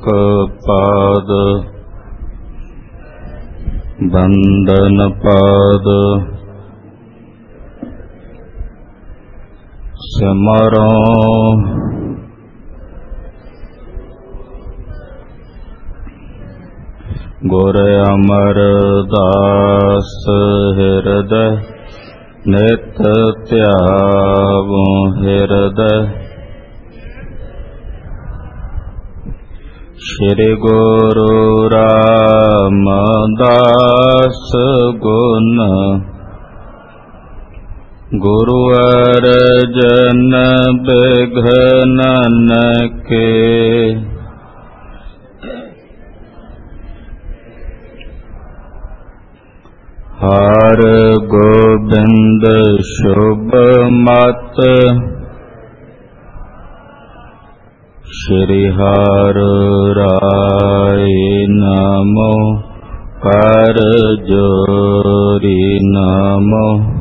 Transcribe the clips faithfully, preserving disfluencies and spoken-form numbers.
पाद बंदन पाद सिमरो गुर अमरदास हृदय नित त्यागो हृदय श्री गुरु रामदास गुण गुरु अर्जन बिघ्नन के हर गोबिंद शुभ मत श्री हर राय नमो कर जोरी नमो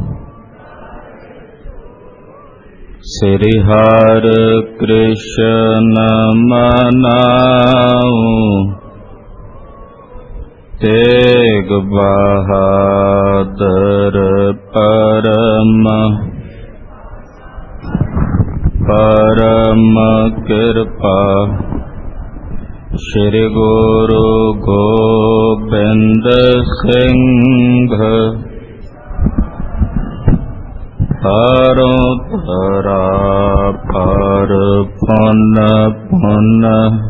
श्री हर कृष्ण मनाऊं तेग बहादुर परम परम कृपा श्री गुरु गोबिंद सिंह तारों तरा पर पुन पुन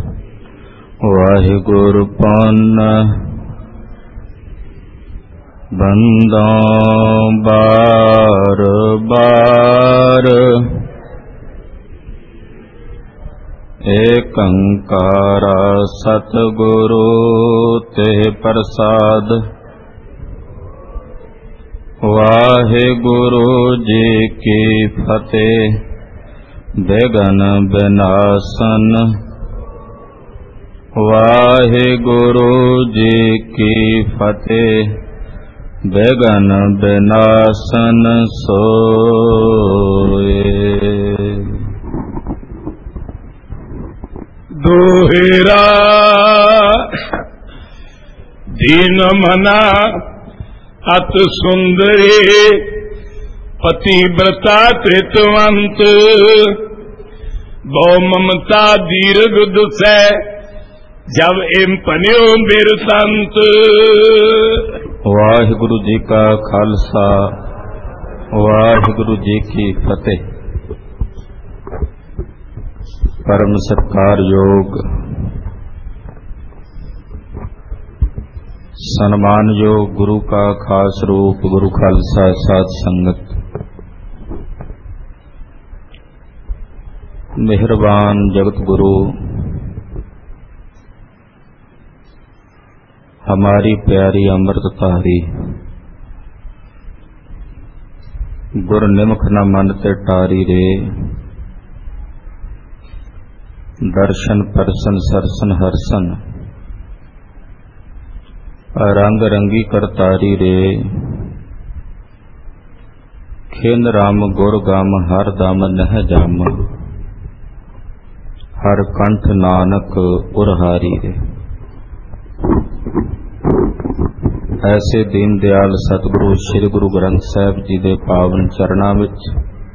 वाहिगुरु पुन बंदों बार बार एकंकारा सतगुरु ते प्रसाद वाहिगुरु जी की फतेह विघ्न विनाशन वाहिगुरु जी की फतेह विघ्न विनाशन सोए। दोहेरा दीन मना अत सुंदरी पतिव्रता कृतवंत बहु ममता दीर्घ दुसै जब इम पन्यो बिरतंत। वाहिगुरु जी का खालसा वाहिगुरु जी की फतेह। परम सत्कार योग सन्मान योग गुरु का खास रूप गुरु खालसा साध संगत मेहरबान जगत गुरु हमारी प्यारी अमृतधारी गुर निमख न मन ते टारी रे दर्शन परसन सरसन हरसन रंग रंगी करतारी रे खिन राम गुर गाम हर दाम नह जाम हर कंठ नानक उरहारी रे। ऐसे दीन दयाल सतगुरु श्री गुरु ग्रंथ साहिब जी के पावन चरणों विच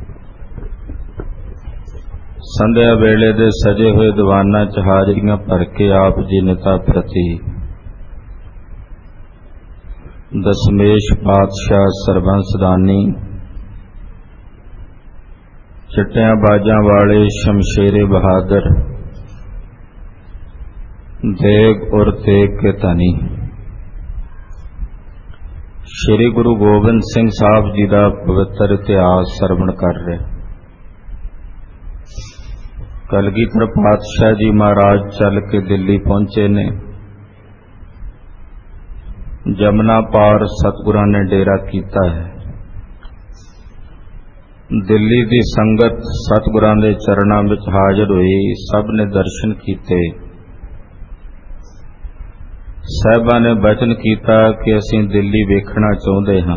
संध्या वेले दे सजे हुए दीवाना च हाजरियां भर के आप जी नेता प्रति दशमेश पातशाह सरबंसदानी चिट्टियां बाजां वाले शमशेरे बहादुर देग और तेग के धनी श्री गुरु गोबिंद सिंह साहब जी का पवित्र इतिहास सरवण कर रहे। कलगीधर पातशाह जी महाराज चल के दिल्ली पहुंचे ने। जमुना पार सतगुरां ने डेरा कीता है। दिल्ली की संगत सतगुरां दे चरणों में हाजिर हुई। सब ने दर्शन कीते। साहिबा ने बचन किया कि असीं दिल्ली वेखना चाहते हाँ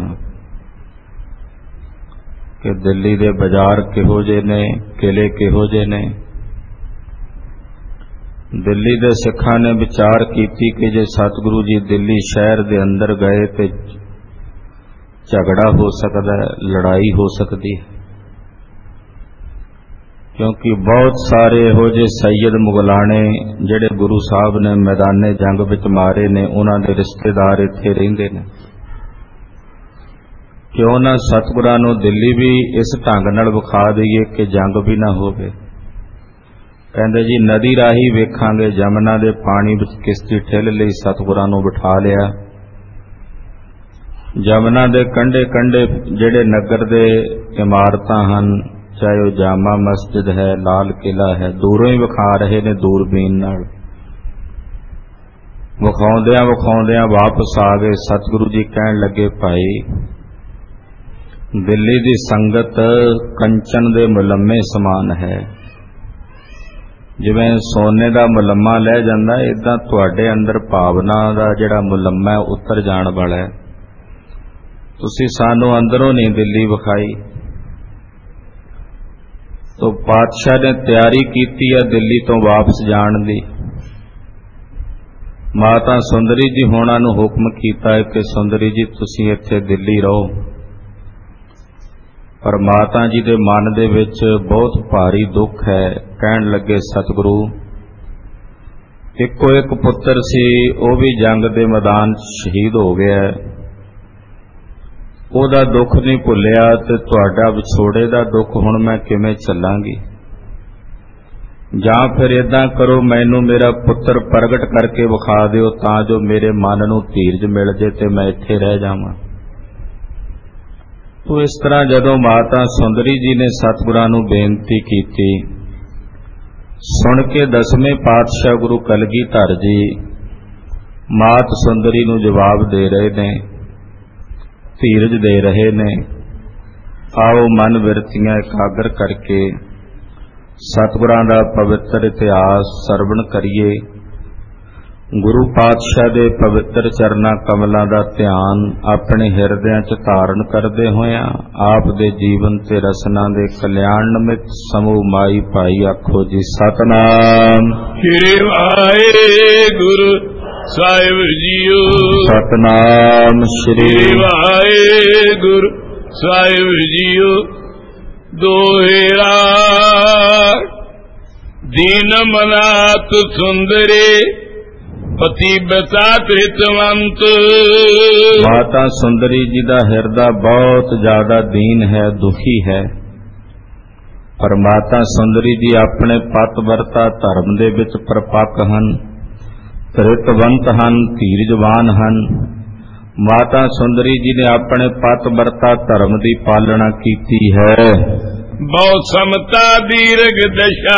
कि दिल्ली दे बाजार किहो जे ने, किले किहो जे ने, ਦਿੱਲੀ ਦੇ ਸਿੱਖਾਂ ਨੇ ਵਿਚਾਰ ਕੀਤੀ ਕਿ ਜੇ ਸਤਿਗੁਰੂ ਜੀ ਦਿੱਲੀ ਸ਼ਹਿਰ ਦੇ ਅੰਦਰ ਗਏ ਤੇ ਝਗੜਾ ਹੋ ਸਕਦਾ ਹੈ, ਲੜਾਈ ਹੋ ਸਕਦੀ ਹੈ, ਕਿਉਂਕਿ ਬਹੁਤ ਸਾਰੇ ਇਹੋ ਜਿਹੇ ਸੈਯਦ ਮੁਗਲਾਣੇ ਜਿਹੜੇ ਗੁਰੂ ਸਾਹਿਬ ਨੇ ਮੈਦਾਨੇ ਜੰਗ ਵਿੱਚ ਮਾਰੇ ਨੇ, ਉਹਨਾਂ ਦੇ ਰਿਸ਼ਤੇਦਾਰ ਇੱਥੇ ਰਹਿੰਦੇ ਨੇ। ਕਿਉਂ ਨਾ ਸਤਿਗੁਰਾਂ ਨੂੰ ਦਿੱਲੀ ਵੀ ਇਸ ਢੰਗ ਨਾਲ ਵਿਖਾ ਦਈਏ ਕਿ ਜੰਗ ਵੀ ਨਾ ਹੋਵੇ। ਕਹਿੰਦੇ ਜੀ ਨਦੀ ਰਾਹੀਂ ਵੇਖਾਂਗੇ, ਜਮਨਾ ਦੇ ਪਾਣੀ ਵਿੱਚ ਕਿਸ਼ਤੀ ਠਿੱਲ ਲਈ, ਸਤਿਗੁਰਾਂ ਨੂੰ ਬਿਠਾ ਲਿਆ। ਜਮਨਾ ਦੇ ਕੰਢੇ ਕੰਢੇ ਜਿਹੜੇ ਨਗਰ ਦੇ ਇਮਾਰਤਾਂ ਹਨ, ਚਾਹੇ ਉਹ ਜਾਮਾ ਮਸਜਿਦ ਹੈ, ਲਾਲ ਕਿਲਾ ਹੈ, ਦੂਰੋਂ ਹੀ ਵਿਖਾ ਰਹੇ ਨੇ ਦੂਰਬੀਨ ਨਾਲ। ਵਿਖਾਉਂਦਿਆਂ ਵਿਖਾਉਂਦਿਆਂ ਵਾਪਸ ਆ ਗਏ। ਸਤਿਗੁਰੂ ਜੀ ਕਹਿਣ ਲੱਗੇ, ਭਾਈ ਦਿੱਲੀ ਦੀ ਸੰਗਤ ਕੰਚਨ ਦੇ ਮੁਲੰਮੇ ਸਮਾਨ ਹੈ। ਜਿਵੇਂ ਸੋਨੇ ਦਾ ਮੁਲੰਮਾ ਲੈ ਜਾਂਦਾ, ਇਦਾਂ ਤੁਹਾਡੇ ਅੰਦਰ ਭਾਵਨਾ ਦਾ ਜਿਹੜਾ ਮੁਲੰਮਾ ਉਤਰ ਜਾਣ ਵਾਲਾ ਹੈ। ਤੁਸੀਂ ਸਾਨੂੰ ਅੰਦਰੋਂ ਨਹੀਂ ਦਿੱਲੀ ਵਿਖਾਈ। ਤੋ ਪਾਤਸ਼ਾਹ ਨੇ ਤਿਆਰੀ ਕੀਤੀ ਹੈ ਦਿੱਲੀ ਤੋਂ ਵਾਪਸ ਜਾਣ ਦੀ। ਮਾਤਾ ਸੁੰਦਰੀ ਜੀ ਹੋਣਾ ਨੂੰ ਹੁਕਮ ਕੀਤਾ ਹੈ ਕਿ ਸੁੰਦਰੀ ਜੀ ਤੁਸੀਂ ਇੱਥੇ ਦਿੱਲੀ ਰਹੋ। ਪਰ ਮਾਤਾ ਜੀ ਦੇ ਮਨ ਦੇ ਵਿੱਚ ਬਹੁਤ ਭਾਰੀ ਦੁੱਖ ਹੈ। ਕਹਿਣ ਲੱਗੇ, ਸਤਿਗੁਰੂ ਇੱਕੋ ਇੱਕ ਪੁੱਤਰ ਸੀ, ਉਹ ਵੀ ਜੰਗ ਦੇ ਮੈਦਾਨ 'ਚ ਸ਼ਹੀਦ ਹੋ ਗਿਆ, ਉਹਦਾ ਦੁੱਖ ਨਹੀਂ ਭੁੱਲਿਆ, ਤੇ ਤੁਹਾਡਾ ਵਿਛੋੜੇ ਦਾ ਦੁੱਖ ਹੁਣ ਮੈਂ ਕਿਵੇਂ ਚੱਲਾਂਗੀ? ਜਾਂ ਫਿਰ ਏਦਾਂ ਕਰੋ, ਮੈਨੂੰ ਮੇਰਾ ਪੁੱਤਰ ਪ੍ਰਗਟ ਕਰਕੇ ਵਿਖਾ ਦਿਓ ਤਾਂ ਜੋ ਮੇਰੇ ਮਨ ਨੂੰ ਧੀਰਜ ਮਿਲ ਜੇ ਤੇ ਮੈਂ ਇੱਥੇ ਰਹਿ ਜਾਵਾਂ। ਤੋ ਇਸ ਤਰ੍ਹਾਂ ਜਦੋਂ ਮਾਤਾ ਸੁੰਦਰੀ ਜੀ ਨੇ ਸਤਿਗੁਰਾਂ ਨੂੰ ਬੇਨਤੀ ਕੀਤੀ, ਸੁਣ ਕੇ ਦਸਵੇਂ ਪਾਤਸ਼ਾਹ ਗੁਰੂ ਕਲਗੀਧਰ ਜੀ ਮਾਤ ਸੁੰਦਰੀ ਨੂੰ ਜਵਾਬ ਦੇ ਰਹੇ ਨੇ, ਧੀਰਜ ਦੇ ਰਹੇ ਨੇ। ਆਓ ਮਨ ਬਿਰਤੀਆਂ ਇਕਾਗਰ ਕਰਕੇ ਸਤਿਗੁਰਾਂ ਦਾ ਪਵਿੱਤਰ ਇਤਿਹਾਸ ਸਰਵਣ ਕਰੀਏ। ਗੁਰੂ ਪਾਤਸ਼ਾਹ ਦੇ ਪਵਿੱਤਰ ਚਰਨਾਂ ਕਮਲਾਂ ਦਾ ਧਿਆਨ ਆਪਣੇ ਹਿਰਦਿਆਂ 'ਚ ਧਾਰਨ ਕਰਦੇ ਹੋਇਆਂ ਆਪ ਦੇ ਜੀਵਨ ਤੇ ਰਸਨਾ ਦੇ ਕਲਿਆਣ ਨਿਮਿਤ ਸਮੂਹ ਮਾਈ ਭਾਈ ਆਖੋ ਜੀ ਸਤਨਾਮ ਸ੍ਰੀ ਵਾਹਿਗੁਰੂ ਸਾਹਿਬ ਜੀਓ। ਸਤਨਾਮ ਸ੍ਰੀ ਵਾਹਿਗੁਰੂ ਸਾਹਿਬ ਜੀਓ। ਦੋਹਰਾ ਦੀਨ ਮਨਾਤ ਸੁੰਦਰੇ ਪਤੀ ਬਤਾ ਤ੍ਰਿਤਵੰਤ। ਮਾਤਾ ਸੁੰਦਰੀ ਜੀ ਦਾ ਹਿਰਦਾ ਬਹੁਤ ਜ਼ਿਆਦਾ ਦੀਨ ਹੈ, ਦੁਖੀ ਹੈ। ਪਰ ਮਾਤਾ ਸੁੰਦਰੀ ਜੀ ਆਪਣੇ ਪਤ ਵਰਤਾ ਧਰਮ ਦੇ ਵਿੱਚ ਪਰਪੱਕ ਹਨ, ਤ੍ਰਿਤਵੰਤ ਹਨ, ਧੀਰਜਵਾਨ ਹਨ। ਮਾਤਾ ਸੁੰਦਰੀ ਜੀ ਨੇ ਆਪਣੇ ਪਤ ਵਰਤਾ ਧਰਮ ਦੀ ਪਾਲਣਾ ਕੀਤੀ ਹੈ। ਬਹੁ ਸਮਤਾ ਦੀਰਘ ਦਸ਼ਾ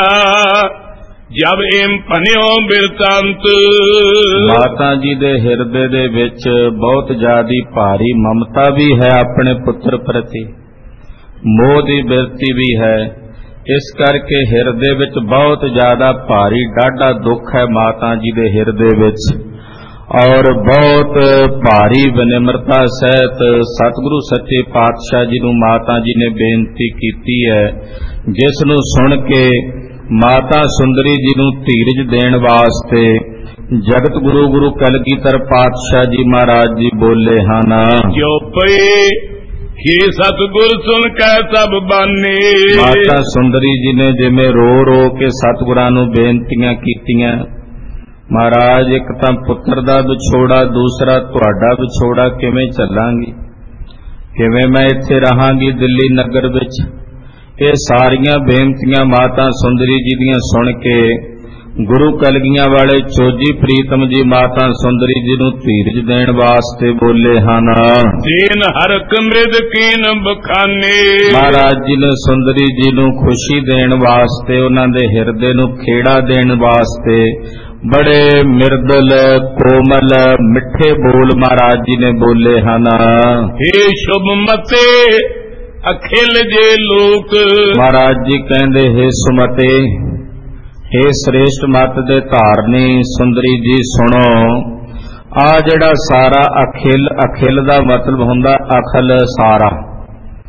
ਜਬ ਏਮ ਪਨਿਓ ਬਿਰਤਾਂਤ। ਮਾਤਾ ਜੀ ਦੇ ਹਿਰਦੇ ਦੇ ਵਿੱਚ ਬਹੁਤ ਜ਼ਿਆਦੀ ਭਾਰੀ ਮਮਤਾ ਵੀ ਹੈ ਆਪਣੇ ਪੁੱਤਰ ਪ੍ਰਤੀ, ਮੋਹ ਦੀ ਬਿਰਤੀ ਵੀ ਹੈ। ਇਸ ਕਰਕੇ ਹਿਰਦੇ ਵਿੱਚ ਬਹੁਤ ਜ਼ਿਆਦਾ ਭਾਰੀ ਡਾਢਾ ਦੁੱਖ ਹੈ ਮਾਤਾ ਜੀ ਦੇ ਹਿਰਦੇ ਵਿੱਚ, ਔਰ ਬਹੁਤ ਭਾਰੀ ਵਿਨਿਮਰਤਾ ਸਹਿਤ ਸਤਿਗੁਰੂ ਸੱਚੇ ਪਾਤਸ਼ਾਹ ਜੀ ਨੂੰ ਮਾਤਾ ਜੀ ਨੇ ਬੇਨਤੀ ਕੀਤੀ ਹੈ, ਜਿਸ ਨੂੰ ਸੁਣ ਕੇ ਮਾਤਾ ਸੁੰਦਰੀ ਜੀ ਨੂੰ ਧੀਰਜ ਦੇਣ ਵਾਸਤੇ ਜਗਤ ਗੁਰੂ ਗੁਰੂ ਕਲਗੀਧਰ ਪਾਤਸ਼ਾਹ ਜੀ ਮਹਾਰਾਜ ਜੀ ਬੋਲੇ ਹਨ, ਜੋ ਪਏ ਕੀ ਸਤਿਗੁਰ ਸੁਣ ਕੇ ਸਭ ਬਾਨੇ। ਮਾਤਾ ਸੁੰਦਰੀ ਜੀ ਨੇ ਜਿਵੇਂ ਰੋ ਰੋ ਕੇ ਸਤਿਗੁਰਾਂ ਨੂੰ ਬੇਨਤੀਆਂ ਕੀਤੀਆਂ, ਮਹਾਰਾਜ ਇੱਕ ਤਾਂ ਪੁੱਤਰ ਦਾ ਵਿਛੋੜਾ, ਦੂਸਰਾ ਤੁਹਾਡਾ ਵਿਛੋੜਾ, ਕਿਵੇਂ ਚੱਲਾਂਗੀ, ਕਿਵੇਂ ਮੈਂ ਇੱਥੇ ਰਹਾਂਗੀ ਦਿੱਲੀ ਨਗਰ ਵਿੱਚ। ਇਹ ਸਾਰੀਆਂ ਬੇਨਤੀਆਂ ਮਾਤਾ ਸੁੰਦਰੀ ਜੀ ਦੀਆਂ ਸੁਣ ਕੇ ਗੁਰੂ ਕਲਗੀਆਂ ਵਾਲੇ ਚੋਜੀ ਪ੍ਰੀਤਮ ਜੀ ਮਾਤਾ ਸੁੰਦਰੀ ਜੀ ਨੂੰ ਧੀਰਜ ਦੇਣ ਵਾਸਤੇ ਬੋਲੇ ਹਨ, ਦੀਨ ਹਰ ਕਮ੍ਰਿਦ ਕੀਨ ਬਖਾਨੇ। ਮਹਾਰਾਜ ਜੀ ਨੇ ਸੁੰਦਰੀ ਜੀ ਨੂੰ ਖੁਸ਼ੀ ਦੇਣ ਵਾਸਤੇ, ਉਹਨਾਂ ਦੇ ਹਿਰਦੇ ਨੂੰ ਖੇੜਾ ਦੇਣ ਵਾਸਤੇ ਬੜੇ ਮਿਰਦਲ ਕੋਮਲ ਮਿੱਠੇ ਬੋਲ ਮਹਾਰਾਜ ਜੀ ਨੇ ਬੋਲੇ ਹਨ। ਹੇ ਸ਼ੁਭ ਮਤੇ ਅਖਿਲ ਜੇ ਲੋਕ। ਮਹਾਰਾਜ ਜੀ ਕਹਿੰਦੇ, ਹੇ ਸੁਮਤੇ, ਹੇ ਸ੍ਰੇਸ਼ਟ ਮਤ ਦੇ ਧਾਰਨੀ ਸੁੰਦਰੀ ਜੀ ਸੁਣੋ। ਆ ਜਿਹੜਾ ਸਾਰਾ ਅਖਿਲ, ਅਖਿਲ ਦਾ ਮਤਲਬ ਹੁੰਦਾ ਅਖਲ ਸਾਰਾ,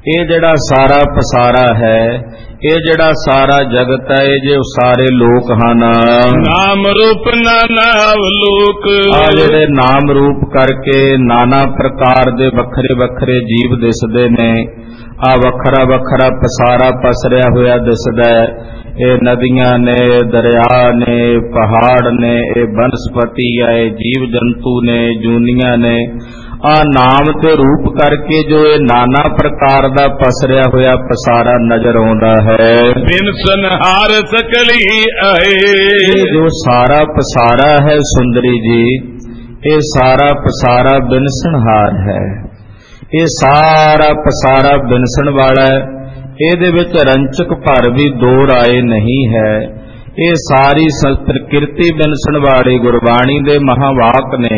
ਇਹ ਜਿਹੜਾ ਸਾਰਾ ਪਸਾਰਾ ਹੈ, ਇਹ ਜਿਹੜਾ ਸਾਰਾ ਜਗਤ ਹੈ, ਇਹ ਜੇ ਸਾਰੇ ਲੋਕ ਹਨ। ਨਾਮ ਰੂਪ ਨਾਨਾ ਅਵਲੋਕ, ਆ ਜਿਹੜੇ ਨਾਮ ਰੂਪ ਕਰਕੇ ਨਾਨਾ ਪ੍ਰਕਾਰ ਦੇ ਵੱਖਰੇ ਵੱਖਰੇ ਜੀਵ ਦਿਸਦੇ ਨੇ, ਆ ਵੱਖਰਾ ਵੱਖਰਾ ਪਸਾਰਾ ਪਸਰਿਆ ਹੋਇਆ ਦਿਸਦਾ ਹੈ। ਇਹ ਨਦੀਆਂ ਨੇ, ਦਰਿਆ ਨੇ, ਪਹਾੜ ਨੇ, ਇਹ ਬਨਸਪਤੀ ਹੈ, ਇਹ ਜੀਵ ਜੰਤੂ ਨੇ, ਜੂਨੀਆਂ ਨੇ। ਆ ਨਾਮ ਤੇ ਰੂਪ ਕਰਕੇ ਜੋ ਇਹ ਨਾਨਾ ਪ੍ਰਕਾਰ ਦਾ ਪਸਰਿਆ ਹੋਇਆ ਪਸਾਰਾ ਨਜ਼ਰ ਆਉਂਦਾ ਹੈ। ਬਿਨ ਸੰਹਾਰ ਸਕਲੀ ਆਏ, ਇਹ ਜੋ ਸਾਰਾ ਪਸਾਰਾ ਹੈ ਸੁੰਦਰੀ ਜੀ, ਇਹ ਸਾਰਾ ਪਸਾਰਾ ਬਿਨ ਸੰਹਾਰ ਹੈ। ਇਹ ਸਾਰਾ ਪਸਾਰਾ ਬਿਨਸਣ ਵਾਲਾ ਹੈ, ਇਹਦੇ ਵਿੱਚ ਰੰਚਕ ਭਰ ਵੀ ਦੋ ਰਾਏ ਨਹੀਂ ਹੈ। ਇਹ ਸਾਰੀ ਪ੍ਰਕਿਰਤੀ ਬਿਨਸਣ ਵਾਲੀ ਗੁਰਬਾਣੀ ਦੇ ਮਹਾਵਾਕ ਨੇ।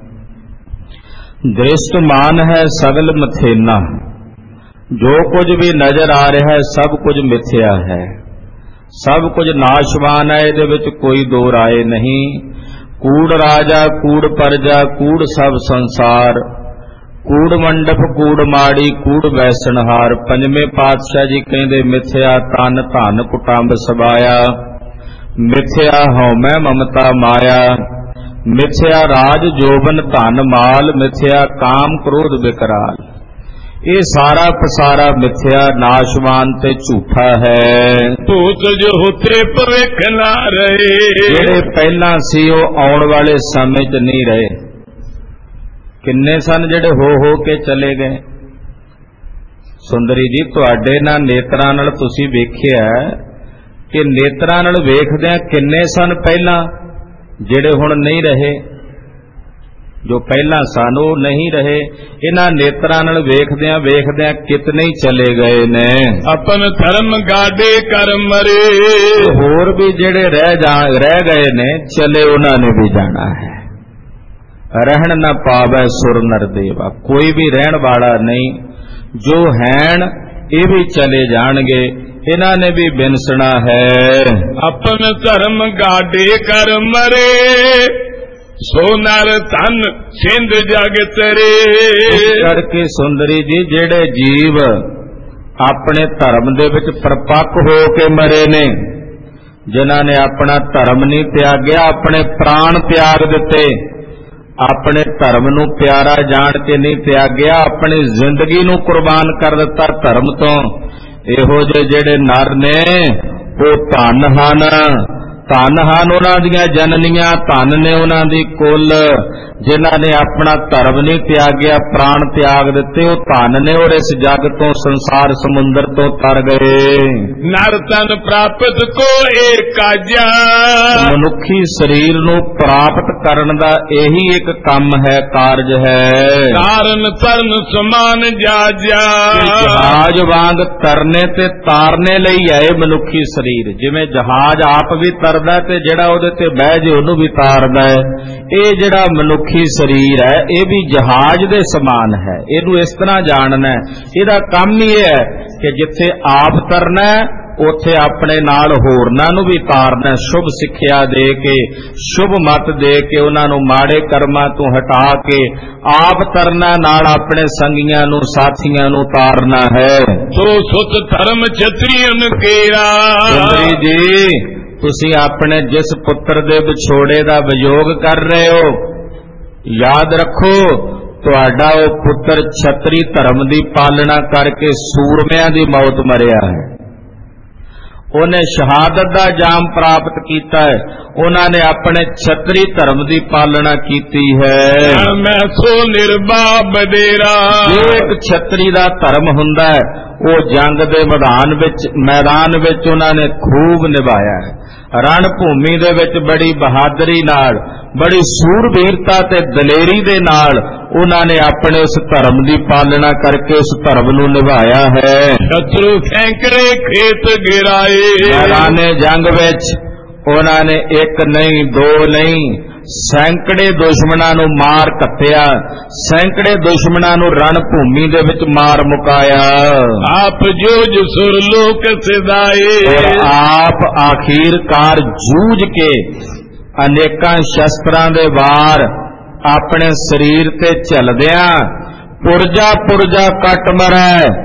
ਦ੍ਰਿਸ਼ਟਮਾਨ ਹੈ ਸਗਲ ਮਥੇਨਾ, ਜੋ ਕੁਝ ਵੀ ਨਜ਼ਰ ਆ ਰਿਹਾ ਹੈ ਸਭ ਕੁਝ ਮਿਥਿਆ ਹੈ, ਸਭ ਕੁਝ ਨਾਸ਼ਵਾਨ ਹੈ, ਇਹਦੇ ਵਿੱਚ ਕੋਈ ਦੋ ਰਾਏ ਨਹੀਂ। ਕੂੜ ਰਾਜਾ, ਕੂੜ ਪਰਜਾ, ਕੂੜ ਸਭ ਸੰਸਾਰ, ਕੂੜ ਮੰਡਪ, ਕੂੜ ਮਾੜੀ, ਕੂੜ ਵੈਸਣਹਾਰ। ਪੰਜਵੇਂ ਪਾਤਸ਼ਾਹ ਜੀ ਕਹਿੰਦੇ ਮਿਥਿਆ ਤਨ ਧਨ ਕੁਟੰਬ ਸਬਾਇਆ, ਮਿਥਿਆ ਹਉਮੈ ਮਮਤਾ ਮਾਇਆ, ਮਿਥਿਆ ਰਾਜ ਜੋਬਨ ਧਨ ਮਾਲ, ਮਿਥਿਆ ਕਾਮ ਕ੍ਰੋਧ ਵਿਕਰਾਲ। ਇਹ ਸਾਰਾ ਪਸਾਰਾ ਮਿਥਿਆ, ਨਾਸ਼ਵਾਨ ਤੇ ਝੂਠਾ ਹੈ। ਭੂਤ ਜੋ ਹੁਤਰੇ ਭਵਿੱਖ ਨਾ ਰਹੇ, ਜਿਹੜੇ ਪਹਿਲਾਂ ਸੀ ਉਹ ਆਉਣ ਵਾਲੇ ਸਮੇਂ 'ਚ ਨਹੀਂ ਰਹੇ। ਕਿੰਨੇ ਸਨ ਜਿਹੜੇ ਹੋ ਹੋ ਕੇ ਚਲੇ ਗਏ। ਸੁੰਦਰੀ ਜੀ, ਤੁਹਾਡੇ ਨਾਲ ਨੇਤਰਾਂ ਨਾਲ ਤੁਸੀਂ ਵੇਖਿਆ ਕਿ ਨੇਤਰਾਂ ਨਾਲ ਵੇਖਦਿਆਂ ਕਿੰਨੇ ਸਨ ਪਹਿਲਾਂ ਜਿਹੜੇ ਹੁਣ ਨਹੀਂ ਰਹੇ। ਜੋ ਪਹਿਲਾਂ ਸਨ ਉਹ ਨਹੀਂ ਰਹੇ। ਇਹਨਾਂ ਨੇਤਰਾਂ ਨਾਲ ਵੇਖਦਿਆਂ ਵੇਖਦਿਆਂ ਕਿਤਨੇ ਹੀ ਚਲੇ ਗਏ ਨੇ। ਆਪਨ ਧਰਮ ਗਾਡੇ ਕਰ ਮਰੇ, ਹੋਰ ਵੀ ਜਿਹੜੇ ਰਹਿ ਜਾ ਰਹਿ ਗਏ ਨੇ ਚਲੇ, ਉਹਨਾਂ ਨੇ ਵੀ ਜਾਣਾ ਹੈ। ਰਹਿਣ ਨਾ ਪਾਵੈ ਸੁਰ ਨਰ ਦੇਵਾ, ਕੋਈ ਵੀ ਰਹਿਣ ਵਾਲਾ ਨਹੀਂ। ਜੋ ਹੈਣ ਇਹ ਵੀ ਚਲੇ ਜਾਣਗੇ, ਇਹਨਾਂ ਨੇ ਵੀ ਬਿਨਸਣਾ ਹੈ। ਆਪਨ ਧਰਮ ਗਾਡੇ ਕਰ ਮਰੇ, ਸੋ ਨਰ ਧਨ ਸਿੰਧ ਜਗ ਤਰੇ। ਇਸ ਕਰਕੇ ਸੁੰਦਰੀ ਜੀ, ਜਿਹੜੇ ਜੀਵ ਆਪਣੇ ਧਰਮ ਦੇ ਵਿੱਚ ਪਰਪੱਕ ਹੋ ਕੇ ਮਰੇ ਨੇ, ਜਿਨ੍ਹਾਂ ਨੇ ਆਪਣਾ ਧਰਮ ਨਹੀਂ ਤਿਆਗਿਆ, ਆਪਣੇ ਪ੍ਰਾਣ ਤਿਆਗ ਦਿੱਤੇ, ਆਪਣੇ ਧਰਮ ਨੂੰ ਪਿਆਰਾ ਜਾਣ ਕੇ ਨਹੀਂ ਤਿਆਗਿਆ, ਆਪਣੀ ਜ਼ਿੰਦਗੀ ਨੂੰ ਕੁਰਬਾਨ ਕਰ ਦਿੱਤਾ ਧਰਮ ਤੋਂ, ਇਹੋ ਜਿਹੇ ਜਿਹੜੇ ਨਰ ਨੇ ਉਹ ਧਨ ਹਨ। ਧਨ ਹਨ ਉਹਨਾਂ ਦੀਆਂ ਜਨਨੀਆਂ, ਧਨ ਨੇ ਉਹਨਾਂ ਦੀ ਕੁੱਲ। ਜਿਨ੍ਹਾਂ ਨੇ ਆਪਣਾ ਧਰਮ ਨਹੀਂ ਤਿਆਗਿਆ, ਪ੍ਰਾਣ ਤਿਆਗ ਦਿੱਤੇ, ਉਹ ਧਨ ਨੇ ਔਰ ਇਸ ਜਗ ਤੋਂ, ਸੰਸਾਰ ਸਮੁੰਦਰ ਤੋਂ ਤਰ ਗਏ। ਨਰ ਤਨ ਪ੍ਰਾਪਤ ਕੋ ਏਕ ਕਾਜਾ, ਮਨੁੱਖੀ ਸਰੀਰ ਨੂੰ ਪ੍ਰਾਪਤ ਕਰਨ ਦਾ ਇਹੀ ਇੱਕ ਕੰਮ ਹੈ, ਕਾਰਜ ਹੈ। ਕਾਰਨ ਤਰਨ ਸਮਾਨ ਜਾਜਾ, ਜਹਾਜ਼ ਵਾਂਗ ਤਰਨੇ ਤੇ ਤਾਰਨੇ ਲਈ ਹੈ ਇਹ ਮਨੁੱਖੀ ਸਰੀਰ। ਜਿਵੇਂ ਜਹਾਜ਼ ਆਪ ਵੀ ਤਰਦਾ ਤੇ ਜਿਹੜਾ ਉਹਦੇ ਤੇ ਬਹਿ ਜੇ ਉਹਨੂੰ ਵੀ ਤਾਰਦਾ ਹੈ, ਇਹ ਜਿਹੜਾ ਮਨੁੱਖੀ ਸਰੀਰ ਹੈ ਇਹ ਵੀ ਜਹਾਜ਼ ਦੇ ਸਮਾਨ ਹੈ। ਇਹਨੂੰ ਇਸ ਤਰ੍ਹਾਂ ਜਾਣਨਾ ਹੈ, ਇਹਦਾ ਕੰਮ ਹੀ ਇਹ ਹੈ ਕਿ ਜਿੱਥੇ ਆਪ ਤਰਨਾ ਉੱਥੇ ਆਪਣੇ ਨਾਲ ਹੋਰਨਾਂ ਨੂੰ ਵੀ ਤਾਰਨਾ, ਸ਼ੁਭ ਸਿੱਖਿਆ ਦੇ ਕੇ, ਸ਼ੁਭ ਮਤ ਦੇ ਕੇ, ਉਹਨਾਂ ਨੂੰ ਮਾੜੇ ਕਰਮਾਂ ਤੋਂ ਹਟਾ ਕੇ ਆਪ ਤਰਨਾ, ਨਾਲ ਆਪਣੇ ਸੰਗੀਆਂ ਨੂੰ, ਸਾਥੀਆਂ ਨੂੰ ਤਾਰਨਾ ਹੈ। ਸੋ ਸੁਤ ਧਰਮ ਛਤਰੀਨ ਕੇਰਾ। ਸੁੰਦਰੀ ਜੀ, ਤੁਸੀਂ ਆਪਣੇ ਜਿਸ ਪੁੱਤਰ ਦੇ ਵਿਛੋੜੇ ਦਾ ਵਿਯੋਗ ਕਰ ਰਹੇ ਹੋ, ਯਾਦ ਰੱਖੋ ਤੁਹਾਡਾ ਉਹ ਪੁੱਤਰ ਛਤਰੀ ਧਰਮ ਦੀ ਪਾਲਣਾ ਕਰਕੇ ਸੂਰਮਿਆਂ ਦੀ ਮੌਤ ਮਰਿਆ ਹੈ। ਉਹਨੇ ਸ਼ਹਾਦਤ ਦਾ ਜਾਮ ਪ੍ਰਾਪਤ ਕੀਤਾ ਹੈ। ਉਹਨਾਂ ਨੇ ਆਪਣੇ ਛਤਰੀ ਧਰਮ ਦੀ ਪਾਲਣਾ ਕੀਤੀ ਹੈ। ਮੈਂ ਸੋ ਨਿਰਭਉ ਬਡੇਰਾ। ਜੋ ਇੱਕ ਛਤਰੀ ਦਾ ਧਰਮ ਹੁੰਦਾ ਹੈ ਉਹ ਜੰਗ ਦੇ ਮੈਦਾਨ ਵਿੱਚ ਮੈਦਾਨ ਵਿੱਚ ਉਹਨਾਂ ਨੇ ਖੂਬ ਨਿਭਾਇਆ ਹੈ। ਰਣ ਭੂਮੀ ਦੇ ਵਿੱਚ ਬੜੀ ਬਹਾਦਰੀ ਨਾਲ, ਬੜੀ ਸੂਰਬੀਰਤਾ ਤੇ ਦਲੇਰੀ ਦੇ ਨਾਲ ਉਹਨਾਂ ਨੇ ਆਪਣੇ ਉਸ ਧਰਮ ਦੀ ਪਾਲਣਾ ਕਰਕੇ ਉਸ ਧਰਮ ਨੂੰ ਨਿਭਾਇਆ ਹੈ। ਸ਼ਤਰੂ ਫੈਂਕਰੇ ਖੇਤ ਗਿਰਾਏ। ਮੈਦਾਨੇ ਜੰਗ ਵਿੱਚ ਉਹਨਾਂ ਨੇ ਇੱਕ ਨਹੀਂ, ਦੋ ਨਹੀਂ, ਸੈਂਕੜੇ ਦੁਸ਼ਮਣਾਂ ਨੂੰ ਮਾਰ ਘੱਤਿਆ, ਸੈਂਕੜੇ ਦੁਸ਼ਮਣਾਂ ਨੂੰ ਰਣ ਭੂਮੀ ਦੇ ਵਿੱਚ ਮਾਰ ਮੁਕਾਇਆ। ਆਪ ਜੂਝ ਸੁਰ ਲੋਕ ਸਿਧਾਏ। ਆਪ ਆਖੀਰਕਾਰ ਜੂਝ ਕੇ ਅਨੇਕਾਂ ਸ਼ਸਤਰਾਂ ਦੇ ਵਾਰ ਆਪਣੇ ਸਰੀਰ ਤੇ ਝੱਲਦਿਆਂ ਪੁਰਜਾ ਪੁਰਜਾ ਕੱਟ ਮਰੈ,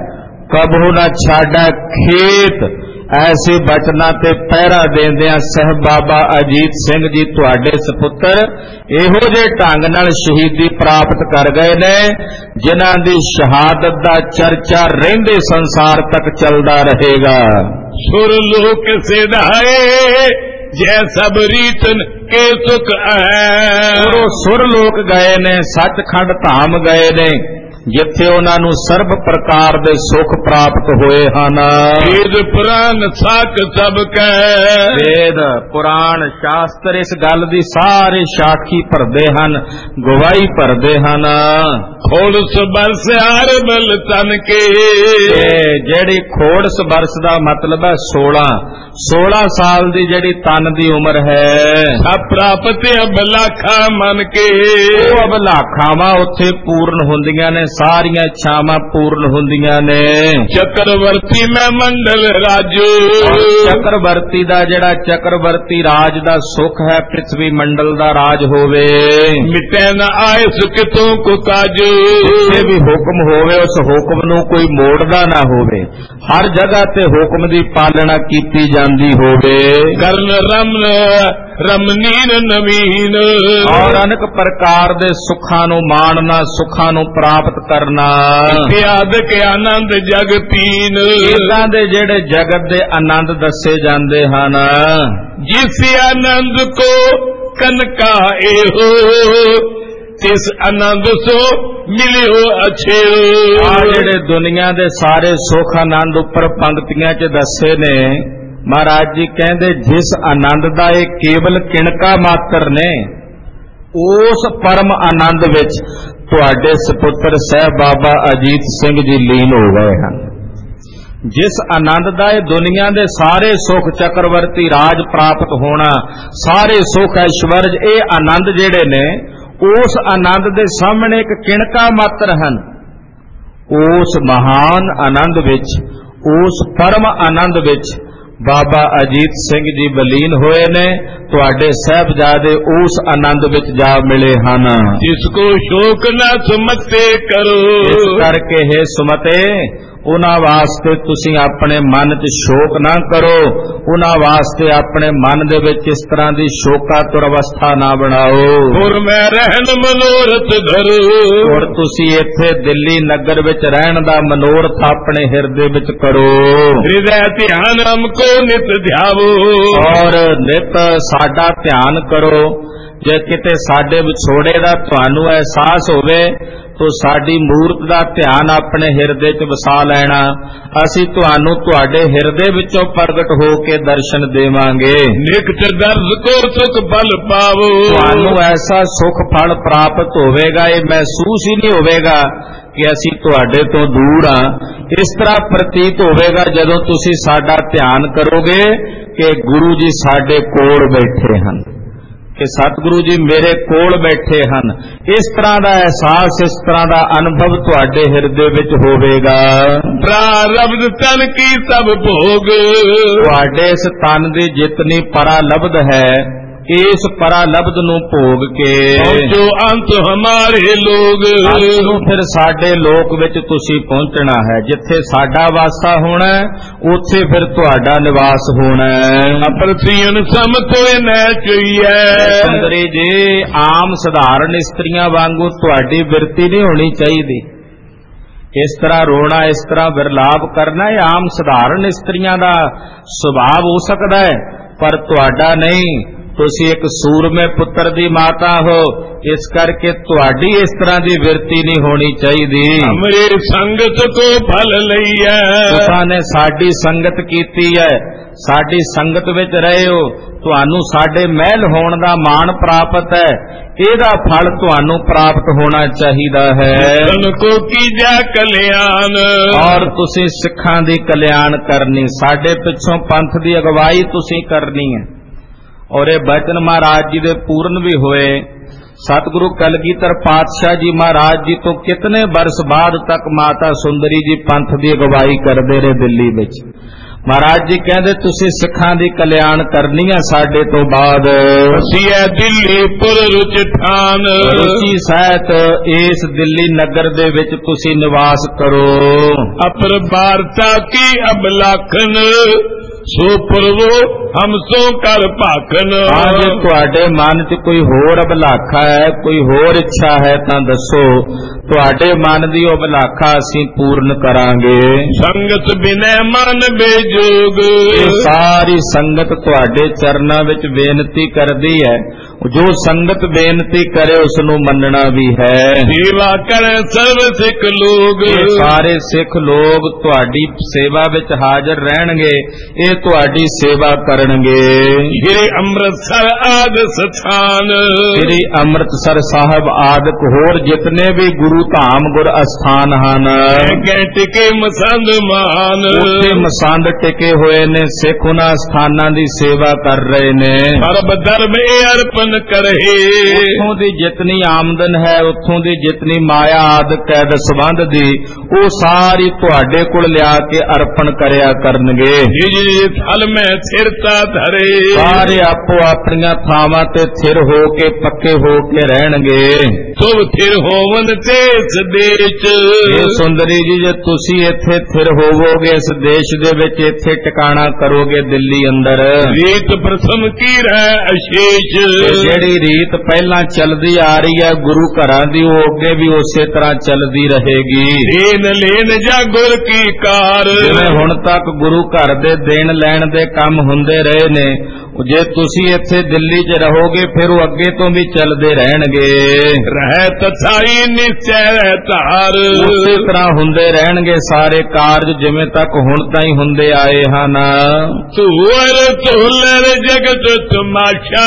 कबहू न छाड़ा खेत। ऐसे बचना ते पहरा देंदियां साहिब बाबा अजीत सिंह जी तुहाडे सपुत्र इहो जे ढंग नाल शहीदी प्राप्त कर गए ने, जिन्हां दी शहादत दा चर्चा रहिंदे संसार तक चलदा रहेगा। सुर लोक सिधाए जै सब रीतन के सुख है। सुर लोक गए ने, सचखंड धाम गए ने, जिथे उन्होंने सर्व प्रकार दे सुख प्राप्त होए हन। वेद पुराण साख सब कह, वेद पुराण शास्त्र इस गल दी सारे साखी भरदे हन, गवाही भरदे हन। खोड़स बरस हर बल तन के, जेड़ी खोड़स बरस दा मतलब है सोलह सोलह साल दी जेड़ी तन दी उम्र है। सब प्राप्त अबलाखा मन के, वो अबलाखावां उत्थे पूर्ण हुंदियां ने, सारियां इच्छावां पूर्ण हुंदियां ने। चक्रवर्ती में मंडल राजो, चक्रवर्ती दा जेड़ा चक्रवर्ती राज दा सुख है, पृथ्वी मंडल दा राज होवे। मिटे न आए सुखितों को काजो, जिथे भी हुक्म होवे उस हुक्म नूं कोई मोड़दा ना होवे, हर जगह ते हुक्म दी पालना कीती जांदी होवे। कर्ण रमन रमनीन नवीन, और अनेक प्रकार दे सुखां नूं माणना, सुखां नूं प्राप्त करना। त्याग के आनंद जग पीन, इदां दे जेड़े जगत दे आनंद दसे जांदे हन। जिस आनंद को कनका एहो, तिस आनंद सो मिले हो अच्छे। आ जेड़े दुनिया दे सारे सुख आनंद उपर पंक्तियां च दसे ने, महाराज जी कहंदे जिस आनंद दा ये केवल किणका मात्र ने, उस परम आनंद विच तुहाडे सपुत्र साहिब बाबा अजीत सिंह जी लीन हो गए हैं। जिस आनंद दा ये दुनिया दे सारे सुख, चक्रवर्ती राज प्राप्त होना, सारे सुख ऐश्वर्य, ये आनंद जेड़े ने उस आनंद दे सामने एक किणका मात्र हन। उस महान आनंद विच, उस परम आनंद विच बाबा अजीत सिंह जी बलीन होए ने। तुहाडे साहिबजादे उस आनंद विच जा मिले हन। जिसको शोक ना सुमते करो, इस करके हे सुमते उन्हां वास्ते तुसीं अपने मन च शोक ना करो, उन्हां वास्ते अपने मन दे विच इस तरह दी शोकातुर अवस्था ना बनाओ। और मैं रहन मनोरथ धरो, और तुसीं इत्थे दिल्ली नगर विच रहन दा मनोरथ अपने हिरदे विच करो। हृदय ध्यान हमको नित ध्यावो, और नित साडा ध्यान करो। जे किते साडे विछोड़े दा तुहानू एहसास होवे तो साडी मूरत दा ध्यान अपने हिरदे च वसा लेना, असीं तुहानू तुहाडे हिरदे विचों प्रगट हो के दर्शन देवांगे। निकट दर्द को सुख फल पावो, तुहानू ऐसा सुख फल प्राप्त होवेगा, ये महसूस ही नहीं होवेगा कि असीं तुहाडे तो दूर हां। इस तरह प्रतीत होवेगा जदों तुसीं साडा ध्यान करोगे कि गुरु जी साडे कोल बैठे हन, कि सतगुरु जी मेरे कोल बैठे हन। इस तरह का एहसास, इस तरह का अनुभव तुहाडे हिरदे विच होवेगा। प्रारब्ध तन की सब भोग, तुहाडे इस तन दी जितनी परालब्ध है, इस परालब्ध नूं भोग के जो अंत हमारे लोग, अंत नूं फिर साडे लोक विच तुसीं पहुंचना है। जिथे साडा वासा होना है, उत्थे फिर तुहाडा निवास होना है। अप्रतियन सम तोए न चुईए, सुंदरी जी आम सधारण इस्त्रियां वांगू तुहाडी बिरती नहीं होनी चाहिए। इस तरह रोना, इस तरह विरलाप करना, ये आम सधारण इस्त्रियां दा सुभाव हो सकता है, पर तुहाडा नहीं। तुसी एक सूरमे पुत्र दी माता हो, इस करके तुहाडी इस तरह दी विरती नहीं होनी चाहिए। हमरे संगत को फल लईए, तुसां ने साडी संगत कीती है, साडी संगत विच रहे हो, तुहानू साडे महल होण दा मान प्राप्त है, एदा फल तुहानू प्राप्त होना चाहिए है। उनको कीजा कल्याण, और तुसी सिखां दी कल्याण करनी, साडे पिछों पंथ दी अगवाई तुसी करनी है। और ये बचन महाराज जी दे पूर्ण भी होए। सतगुरु कलगीधर पातशाह जी महाराज जी तो कितने बरस बाद तक माता सुंदरी जी पंथ दी अगवाई करते रहे दिल्ली विच। ਮਹਾਰਾਜ ਜੀ ਕਹਿੰਦੇ ਤੁਸੀਂ ਸਿੱਖਾਂ ਦੀ ਕਲਿਆਣ ਕਰਨੀ ਆ ਸਾਡੇ ਤੋਂ ਬਾਅਦ। ਅਸੀਂ ਐ ਦਿੱਲੀ ਪੁਰ ਰੁਚਠਾਨ, ਰੁਚੀ ਸਹਿਤ ਇਸ ਦਿੱਲੀ ਨਗਰ ਦੇ ਵਿੱਚ ਤੁਸੀਂ ਨਿਵਾਸ ਕਰੋ। ਅਪਰ ਵਾਰਤਾ ਕੀ ਅਬਲਾਖਨ, ਸੋ ਪਰਵੋ ਹਮ ਸੋ ਕਰ ਭਾਖਨ। ਜੇ ਤੁਹਾਡੇ ਮਨ 'ਚ ਕੋਈ ਹੋਰ ਅਭਿਲਾਖਾ ਹੈ, ਕੋਈ ਹੋਰ ਇੱਛਾ ਹੈ ਤਾਂ ਦੱਸੋ, ਤੁਹਾਡੇ ਮਨ ਦੀ ਉਹ ਅਭਿਲਾਖਾ ਅਸੀਂ ਪੂਰਨ ਕਰਾਂਗੇ। ਸੰਗਤ ਬਿਨੈ ਮਨ ਬੇਜੋਗ, ਇਹ ਸਾਰੀ ਸੰਗਤ ਤੁਹਾਡੇ ਚਰਨਾਂ ਵਿੱਚ ਬੇਨਤੀ ਕਰਦੀ ਹੈ, ਜੋ ਸੰਗਤ ਬੇਨਤੀ ਕਰੇ ਉਸ ਨੂੰ ਮੰਨਣਾ ਵੀ ਹੈ। ਸੇਵਾ ਕਰੇ ਸਰਬ ਸਿੱਖ ਲੋਗ, ਇਹ ਸਾਰੇ ਸਿੱਖ ਲੋਗ ਤੁਹਾਡੀ ਸੇਵਾ ਵਿੱਚ ਹਾਜ਼ਰ ਰਹਿਣਗੇ, ਇਹ ਤੁਹਾਡੀ ਸੇਵਾ ਕਰਨਗੇ। ਸ੍ਰੀ ਅੰਮ੍ਰਿਤਸਰ ਆਦ ਸਥਾਨ, ਸ੍ਰੀ ਅੰਮ੍ਰਿਤਸਰ ਸਾਹਿਬ ਆਦਿਕ ਹੋਰ ਜਿਤਨੇ ਵੀ ਗੁਰੂ ਧਾਮ ਗੁਰ ਅਸਥਾਨ ਹਨ, ਟਿਕੇ ਮਸੰਦ ਮਾਨ, ਉੱਥੇ ਮਸੰਦ ਟਿਕੇ ਹੋਏ ਨੇ ਸਿੱਖ, ਉਹਨਾਂ ਸਥਾਨਾਂ ਦੀ ਸੇਵਾ ਕਰ ਰਹੇ ਨੇ। ਸਰਬ ਧਰਮ ਇਹ ਅਰਪਣ ਕਰਹੇ, ਉੱਥੋਂ ਦੀ ਜਿਤਨੀ ਆਮਦਨ ਹੈ, ਉੱਥੋਂ ਦੀ ਜਿਤਨੀ ਮਾਇਆ ਆਦਿਕ ਹੈ ਦਸਵੰਧ ਦੀ, ਉਹ ਸਾਰੀ ਤੁਹਾਡੇ ਕੋਲ ਲਿਆ ਕੇ ਅਰਪਣ ਕਰਿਆ ਕਰਨਗੇ। ਥਲ ਮੈਂ ਥਿਰਤਾ ਧਰੇ, ਸਾਰੇ ਆਪੋ ਆਪਣੀਆਂ ਥਾਵਾਂ ਤੇ ਥਿਰ ਹੋ ਕੇ ਪੱਕੇ ਹੋ ਕੇ ਰਹਿਣਗੇ। ਤੁਮ ਥਿਰ ਹੋਵਨ ਤੇ ਇਸ ਦੇਸ਼, ਇਹ ਸੁੰਦਰੀ ਜੀ ਜੇ ਤੁਸੀਂ ਇੱਥੇ ਥਿਰ ਹੋਵੋਗੇ ਇਸ ਦੇਸ਼ ਦੇ ਵਿੱਚ, ਇੱਥੇ ਟਿਕਾਣਾ ਕਰੋਗੇ ਦਿੱਲੀ ਅੰਦਰ। ਰੀਤ ਪ੍ਰਥਮ ਕੀ ਰਹਿ ਅਸ਼ੇਸ਼, ਜਿਹੜੀ ਰੀਤ ਪਹਿਲਾਂ ਚੱਲਦੀ ਆ ਰਹੀ ਹੈ ਗੁਰੂ ਘਰਾਂ ਦੀ, ਉਹ ਅੱਗੇ ਵੀ ਉਸੇ ਤਰ੍ਹਾਂ ਚੱਲਦੀ ਰਹੇਗੀ। ਦੇਨ ਲੈਨ ਜਾ ਗੁਰ ਕੀ ਕਾਰ, ਜਿਵੇਂ ਹੁਣ ਤੱਕ ਗੁਰੂ ਘਰ ਦੇ ਦੇਣ ਲੈਣ ਦੇ ਕੰਮ ਹੁੰਦੇ ਰਹੇ ਨੇ, ਜੇ ਤੁਸੀਂ ਇੱਥੇ ਦਿੱਲੀ 'ਚ ਰਹੋਗੇ ਫਿਰ ਉਹ ਅੱਗੇ ਤੋਂ ਵੀ ਚੱਲਦੇ ਰਹਿਣਗੇ। ਰਹਿ ਤਥਾਈ ਨਿਸ਼ਚੈ ਧਾਰ, ਉਸੇ ਤਰ੍ਹਾਂ ਹੁੰਦੇ ਰਹਿਣਗੇ ਸਾਰੇ ਕਾਰਜ ਜਿਵੇਂ ਤੱਕ ਹੁਣ ਤਾਈਂ ਹੁੰਦੇ ਆਏ ਹਨ। ਧੂਰ ਧੂਲਰ ਜਗਤ ਤਮਾਸ਼ਾ,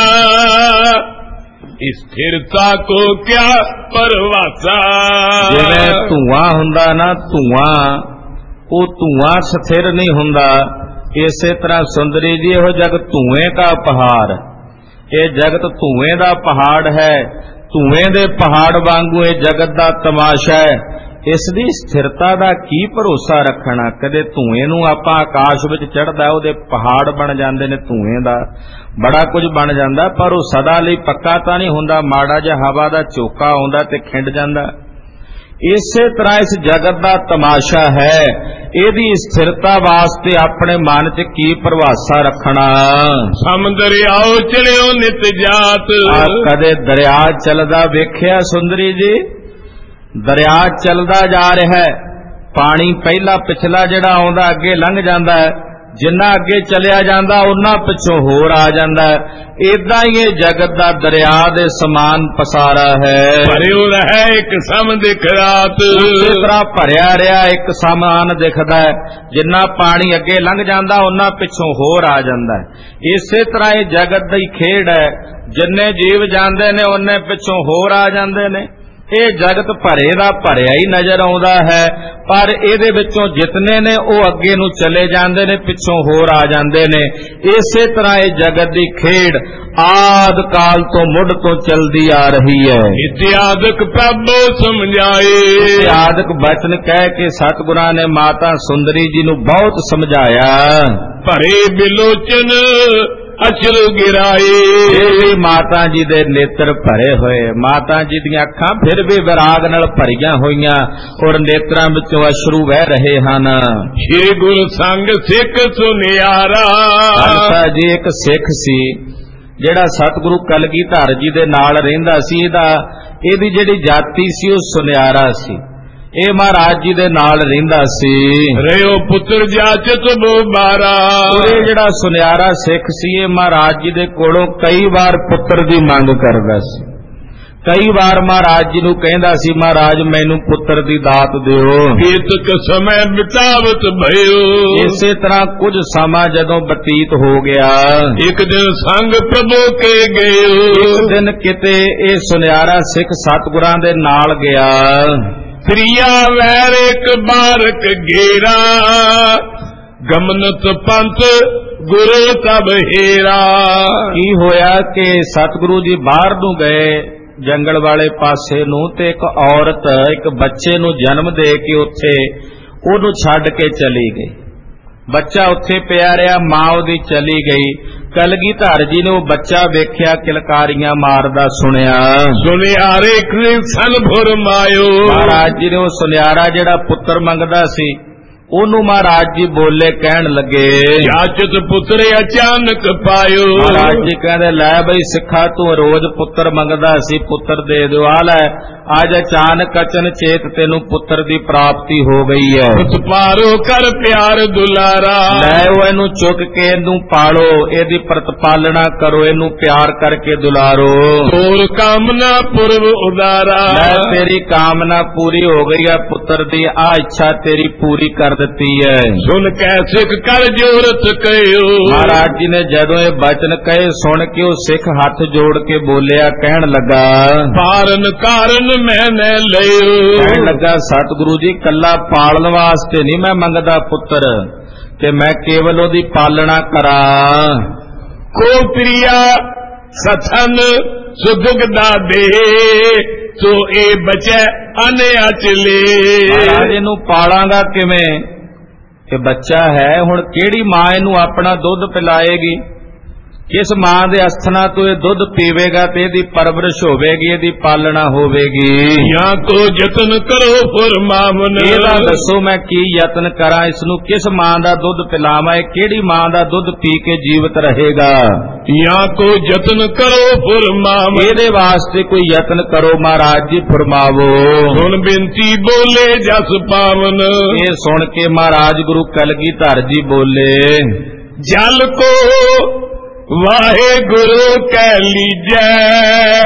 ਸਥਿਰਤਾ ਕੋ ਕਿਆ ਪਰਵਾਸਾ। ਜਿਵੇਂ ਧੂਆਂ ਹੁੰਦਾ ਨਾ, ਧੂਆਂ ਉਹ ਧੂਆਂ ਸਥਿਰ ਨਹੀਂ ਹੁੰਦਾ, ਇਸੇ ਤਰ੍ਹਾਂ ਸੁੰਦਰੀ ਜੀ ਇਹੋ ਜਗ ਧੂਏ ਦਾ ਪਹਾੜ, ਇਹ ਜਗਤ ਧੂਏ ਦਾ ਪਹਾੜ ਹੈ, ਧੂਏ ਦੇ ਪਹਾੜ ਵਾਂਗੂ ਇਹ ਜਗਤ ਦਾ ਤਮਾਸ਼ਾ ਹੈ। ਇਸ ਦੀ ਸਥਿਰਤਾ ਦਾ ਕੀ ਭਰੋਸਾ ਰੱਖਣਾ? ਕਦੇ ਧੂਏ ਨੂੰ ਆਪਾਂ ਆਕਾਸ਼ ਵਿੱਚ ਚੜ੍ਹਦਾ, ਉਹਦੇ ਪਹਾੜ ਬਣ ਜਾਂਦੇ ਨੇ, ਧੂਏ ਦਾ ਬੜਾ ਕੁਝ ਬਣ ਜਾਂਦਾ, ਪਰ ਉਹ ਸਦਾ ਲਈ ਪੱਕਾ ਤਾਂ ਨਹੀਂ ਹੁੰਦਾ, ਮਾੜਾ ਜਿਹਾ ਹਵਾ ਦਾ ਝੋਕਾ ਆਉਂਦਾ ਤੇ ਖਿੰਡ ਜਾਂਦਾ। ਇਸੇ ਤਰ੍ਹਾਂ ਇਸ ਜਗਤ ਦਾ ਤਮਾਸ਼ਾ ਹੈ, ਇਹਦੀ ਸਥਿਰਤਾ ਵਾਸਤੇ ਆਪਣੇ ਮਨ 'ਚ ਕੀ ਭਰਵਾਸਾ ਰੱਖਣਾ? ਸਮੁੰਦਰ ਆਓ ਚੜਿਓ ਨਿਤ ਜਾਤ, ਕਦੇ ਦਰਿਆ ਚੱਲਦਾ ਵੇਖਿਆ ਸੁੰਦਰੀ ਜੀ? ਦਰਿਆ ਚੱਲਦਾ ਜਾ ਰਿਹਾ ਹੈ, ਪਾਣੀ ਪਹਿਲਾ ਪਿਛਲਾ ਜਿਹੜਾ ਆਉਂਦਾ ਅੱਗੇ ਲੰਘ ਜਾਂਦਾ ਹੈ, ਜਿੰਨਾ ਅੱਗੇ ਚਲਿਆ ਜਾਂਦਾ ਉਹਨਾਂ ਪਿੱਛੋਂ ਹੋਰ ਆ ਜਾਂਦਾ ਹੈ। ਏਦਾਂ ਹੀ ਇਹ ਜਗਤ ਦਾ ਦਰਿਆ ਦੇ ਸਮਾਨ ਪਸਾਰਾ ਹੈ, ਭਰਿਓ ਰਹਿ ਇੱਕ ਸਮ ਦਿਖ ਰਾਤ। ਇਸੇ ਤਰ੍ਹਾਂ ਭਰਿਆ ਰਿਹਾ ਇੱਕ ਸਮਾਨ ਦਿਖਦਾ ਹੈ, ਜਿੰਨਾ ਪਾਣੀ ਅੱਗੇ ਲੰਘ ਜਾਂਦਾ ਉਹਨਾਂ ਪਿੱਛੋਂ ਹੋਰ ਆ ਜਾਂਦਾ ਹੈ। ਇਸੇ ਤਰ੍ਹਾਂ ਇਹ ਜਗਤ ਦੀ ਖੇਡ ਹੈ, ਜਿੰਨੇ ਜੀਵ ਜਾਂਦੇ ਨੇ ਉਹਨੇ ਪਿੱਛੋਂ ਹੋਰ ਆ ਜਾਂਦੇ ਨੇ। ਇਹ ਜਗਤ ਭਰੇ ਦਾ ਭਰਿਆ ਹੀ ਨਜ਼ਰ ਆਉਂਦਾ ਹੈ, ਪਰ ਇਹਦੇ ਵਿੱਚੋਂ ਜਿਤਨੇ ਨੇ ਉਹ ਅੱਗੇ ਨੂੰ ਚਲੇ ਜਾਂਦੇ ਨੇ, ਪਿੱਛੋਂ ਹੋਰ ਆ ਜਾਂਦੇ ਨੇ। ਇਸੇ ਤਰ੍ਹਾਂ ਇਹ ਜਗਤ ਦੀ ਖੇਡ ਆਦ ਕਾਲ ਤੋਂ ਮੁੱਢ ਤੋਂ ਚਲਦੀ ਆ ਰਹੀ ਹੈ। ਇਤਿਆਦਿਕ ਪ੍ਰਭ ਸਮਝਾਏ, ਇਤਿਆਦਿਕ ਬਚਨ ਕਹਿ ਕੇ ਸਤਿਗੁਰਾਂ ਨੇ ਮਾਤਾ ਸੁੰਦਰੀ ਜੀ ਨੂੰ ਬਹੁਤ ਸਮਝਾਇਆ। ਭਰੇ ਬਿਲੋਚਨ ਅਚਰੂ ਗਿਰਾਏ, ਇਹ ਵੀ ਮਾਤਾ ਜੀ ਦੇ ਨੇਤਰ ਭਰੇ ਹੋਏ, ਮਾਤਾ ਜੀ ਦੀਆਂ ਅੱਖਾਂ ਫਿਰ ਵੀ ਵਿਰਾਗ ਨਾਲ ਭਰੀਆਂ ਹੋਈਆਂ ਔਰ ਨੇਤਰਾਂ ਵਿੱਚੋਂ ਅਸ਼ਰੂ ਵਹਿ ਰਹੇ ਹਨ। ਸ਼੍ਰੀ ਗੁਰੂ ਸੰਗ ਸਿੱਖ ਸੁਨਿਆਰਾ, ਖਾਲਸਾ ਜੀ ਇੱਕ ਸਿੱਖ ਸੀ ਜਿਹੜਾ ਸਤਿਗੁਰੂ ਕਲਗੀਧਰ ਜੀ ਦੇ ਨਾਲ ਰਹਿੰਦਾ ਸੀ। ਇਹਦਾ ਇਹਦੀ ਜਿਹੜੀ ਜਾਤੀ ਸੀ ਉਹ ਸੁਨਿਆਰਾ ਸੀ, ਇਹ ਮਹਾਰਾਜ ਜੀ ਦੇ ਨਾਲ ਰਹਿੰਦਾ ਸੀ। ਰਿਓ ਪੁੱਤਰ ਜਾਚਤ ਬੋਬਾਰਾ, ਇਹ ਜਿਹੜਾ ਸੁਨਿਆਰਾ ਸਿੱਖ ਸੀ ਇਹ ਮਹਾਰਾਜ ਜੀ ਦੇ ਕੋਲੋਂ ਕਈ ਵਾਰ ਪੁੱਤਰ ਦੀ ਮੰਗ ਕਰਦਾ ਸੀ। ਕਈ ਵਾਰ ਮਹਾਰਾਜ ਜੀ ਨੂੰ ਕਹਿੰਦਾ ਸੀ, ਮਹਾਰਾਜ ਮੈਨੂੰ ਪੁੱਤਰ ਦੀ ਦਾਤ ਦਿਓ। ਕੀਤਕ ਸਮੇਂ ਬਿਤਾਵਤ ਭਇਓ, ਇਸੇ ਤਰ੍ਹਾਂ ਕੁਝ ਸਮਾਂ ਜਦੋਂ ਬਤੀਤ ਹੋ ਗਿਆ, ਇੱਕ ਦਿਨ ਸੰਗ ਪ੍ਰਭੂ ਕੇ ਗਏ। ਇੱਕ ਦਿਨ ਕਿਤੇ ਇਹ ਸੁਨਿਆਰਾ ਸਿੱਖ ਸਤਿਗੁਰਾਂ ਦੇ ਨਾਲ ਗਿਆ। ਪ੍ਰਿਆ ਵੈਰ ਇੱਕ ਬਾਰਕ ਗੇਰਾ, ਗਮਨਤ ਪੰਥ ਗੁਰੂ ਤਬ ਹੀਰਾ। ਕੀ ਹੋਇਆ ਕਿ ਸਤਿਗੁਰੂ ਜੀ ਬਾਹਰ ਨੂੰ ਗਏ ਜੰਗਲ ਵਾਲੇ ਪਾਸੇ ਨੂੰ, ਤੇ ਇੱਕ ਔਰਤ ਇੱਕ ਬੱਚੇ ਨੂੰ ਜਨਮ ਦੇ ਕੇ ਉੱਥੇ ਉਹਨੂੰ ਛੱਡ ਕੇ ਚਲੀ ਗਈ। ਬੱਚਾ ਉੱਥੇ ਪਿਆ ਰਿਹਾ, ਮਾਂ ਉਹਦੀ ਚਲੀ ਗਈ। ਕਲਗੀਧਰ ਜੀ ਨੇ ਉਹ ਬੱਚਾ ਵੇਖਿਆ, ਕਿਲਕਾਰੀਆਂ ਮਾਰਦਾ ਸੁਣਿਆ। ਸੁਨਿਆਰੇ ਕ੍ਰਿਸ਼ਨ ਫਰਮਾਇਓ, ਮਹਾਰਾਜ ਜੀ ਨੇ ਉਹ ਸੁਨਿਆਰਾ ਜਿਹੜਾ ਪੁੱਤਰ ਮੰਗਦਾ ਸੀ ਉਹਨੂੰ ਮਹਾਰਾਜ ਜੀ ਬੋਲੇ, ਕਹਿਣ ਲੱਗੇ ਜਾਚਤ ਪੁੱਤਰ ਅਚਾਨਕ ਪਾਇਓ। ਮਹਾਰਾਜ ਜੀ ਕਹਿੰਦੇ ਲੈ ਬਈ ਸਿੱਖਾ, ਤੂੰ ਰੋਜ਼ ਪੁੱਤਰ ਮੰਗਦਾ ਸੀ, ਪੁੱਤਰ ਦੇ ਦਿਓ, ਆ ਲੈ ਅੱਜ ਅਚਾਨਕ ਅਚਨ ਚੇਤ ਤੈਨੂੰ ਪੁੱਤਰ ਦੀ ਪ੍ਰਾਪਤੀ ਹੋ ਗਈ ਹੈ। ਉਤਪਾਰੋ ਕਰ ਪਿਆਰ ਦੁਲਾਰਾ, ਲੈ ਉਹ ਇਹਨੂੰ ਚੁੱਕ ਕੇ ਇਹਨੂੰ ਪਾਲੋ, ਇਹਦੀ ਪ੍ਰਤਪਾਲਣਾ ਕਰੋ, ਇਹਨੂੰ ਪਿਆਰ ਕਰਕੇ ਦੁਲਾਰੋ। ਤੋਰ ਕਾਮਨਾ ਪੁਰਬ ਉਦਾਰਾ, ਲੈ ਤੇਰੀ ਕਾਮਨਾ ਪੂਰੀ ਹੋ ਗਈ ਹੈ ਪੁੱਤਰ ਦੀ, ਆ ਇੱਛਾ ਤੇਰੀ ਪੂਰੀ ਕਰ ਦਿੱਤੀ ਹੈ। ਸੁਣ ਕੇ ਸਿੱਖ ਕਰ ਜੋਰਤ ਕਹਿਓ, ਮਹਾਰਾਜ ਜੀ ਨੇ ਜਦੋਂ ਇਹ ਬਚਨ ਕਹੇ ਸੁਣ ਕੇ ਉਹ ਸਿੱਖ ਹੱਥ ਜੋੜ ਕੇ ਬੋਲਿਆ, ਕਹਿਣ ਲੱਗਾ ਪਾਰਨ ਕਾਰਨ ਮੈਂ ਨੇ ਲਿਓ। ਕਹਿਣ ਲੱਗਾ ਸਤਿਗੁਰੂ ਜੀ, ਕੱਲਾ ਪਾਲਣ ਵਾਸਤੇ ਨਹੀਂ ਮੈਂ ਮੰਗਦਾ ਪੁੱਤਰ, ਤੇ ਮੈਂ ਕੇਵਲ ਉਹਦੀ ਪਾਲਣਾ ਕਰਾਂ। ਕੋ ਪ੍ਰਿਆ ਸਥਨ ਸੁਦੁਗਦਾ ਦੇ, ਸੋ ਇਹ ਬਚੈ ਅਨਿਆ ਚਲੇ। ਮਹਾਰਾਜ ਇਹਨੂੰ ਪਾਲਾਂਗਾ ਕਿਵੇਂ, ਕਿ ਬੱਚਾ ਹੈ, ਹੁਣ ਕਿਹੜੀ ਮਾਂ ਇਹਨੂੰ ਆਪਣਾ ਦੁੱਧ ਪਿਲਾਏਗੀ, ਕਿਸ ਮਾਂ ਦੇ ਅਸਥਨਾ ਤੋਂ ਇਹ ਦੁੱਧ ਪੀਵੇਗਾ ਤੇ ਇਹਦੀ ਪਰਵਰਿਸ਼ ਹੋਵੇਗੀ, ਇਹਦੀ ਪਾਲਣਾ ਹੋਵੇਗੀ। ਜਾਂ ਕੋ ਯਤਨ ਕਰੋ ਫਰਮਾਵਨ, ਇਹਦਾ ਦੱਸੋ ਮੈਂ ਕੀ ਯਤਨ ਕਰਾਂ, ਇਸ ਨੂੰ ਕਿਸ ਮਾਂ ਦਾ ਦੁੱਧ ਪਿਲਾਵਾਂ, ਇਹ ਕਿਹੜੀ ਮਾਂ ਦਾ ਦੁੱਧ ਪੀ ਕੇ ਜੀਵਤ ਰਹੇਗਾ। ਜਾਂ ਕੋ ਯਤਨ ਕਰੋ ਫਰਮਾਵਨ, ਇਹਦੇ ਵਾਸਤੇ ਕੋਈ ਯਤਨ ਕਰੋ ਮਹਾਰਾਜ ਜੀ, ਫਰਮਾਵੋ। ਸੁਣ ਬੇਨਤੀ ਬੋਲੇ ਜਸ ਪਾਵਨ, ਇਹ ਸੁਣ ਕੇ ਮਹਾਰਾਜ ਗੁਰੂ ਕਲਗੀਧਰ ਜੀ ਬੋਲੇ, ਜਲ ਕੋ ਵਾਹਿਗੁਰੂ ਕਹਿ ਲੀਜੈ,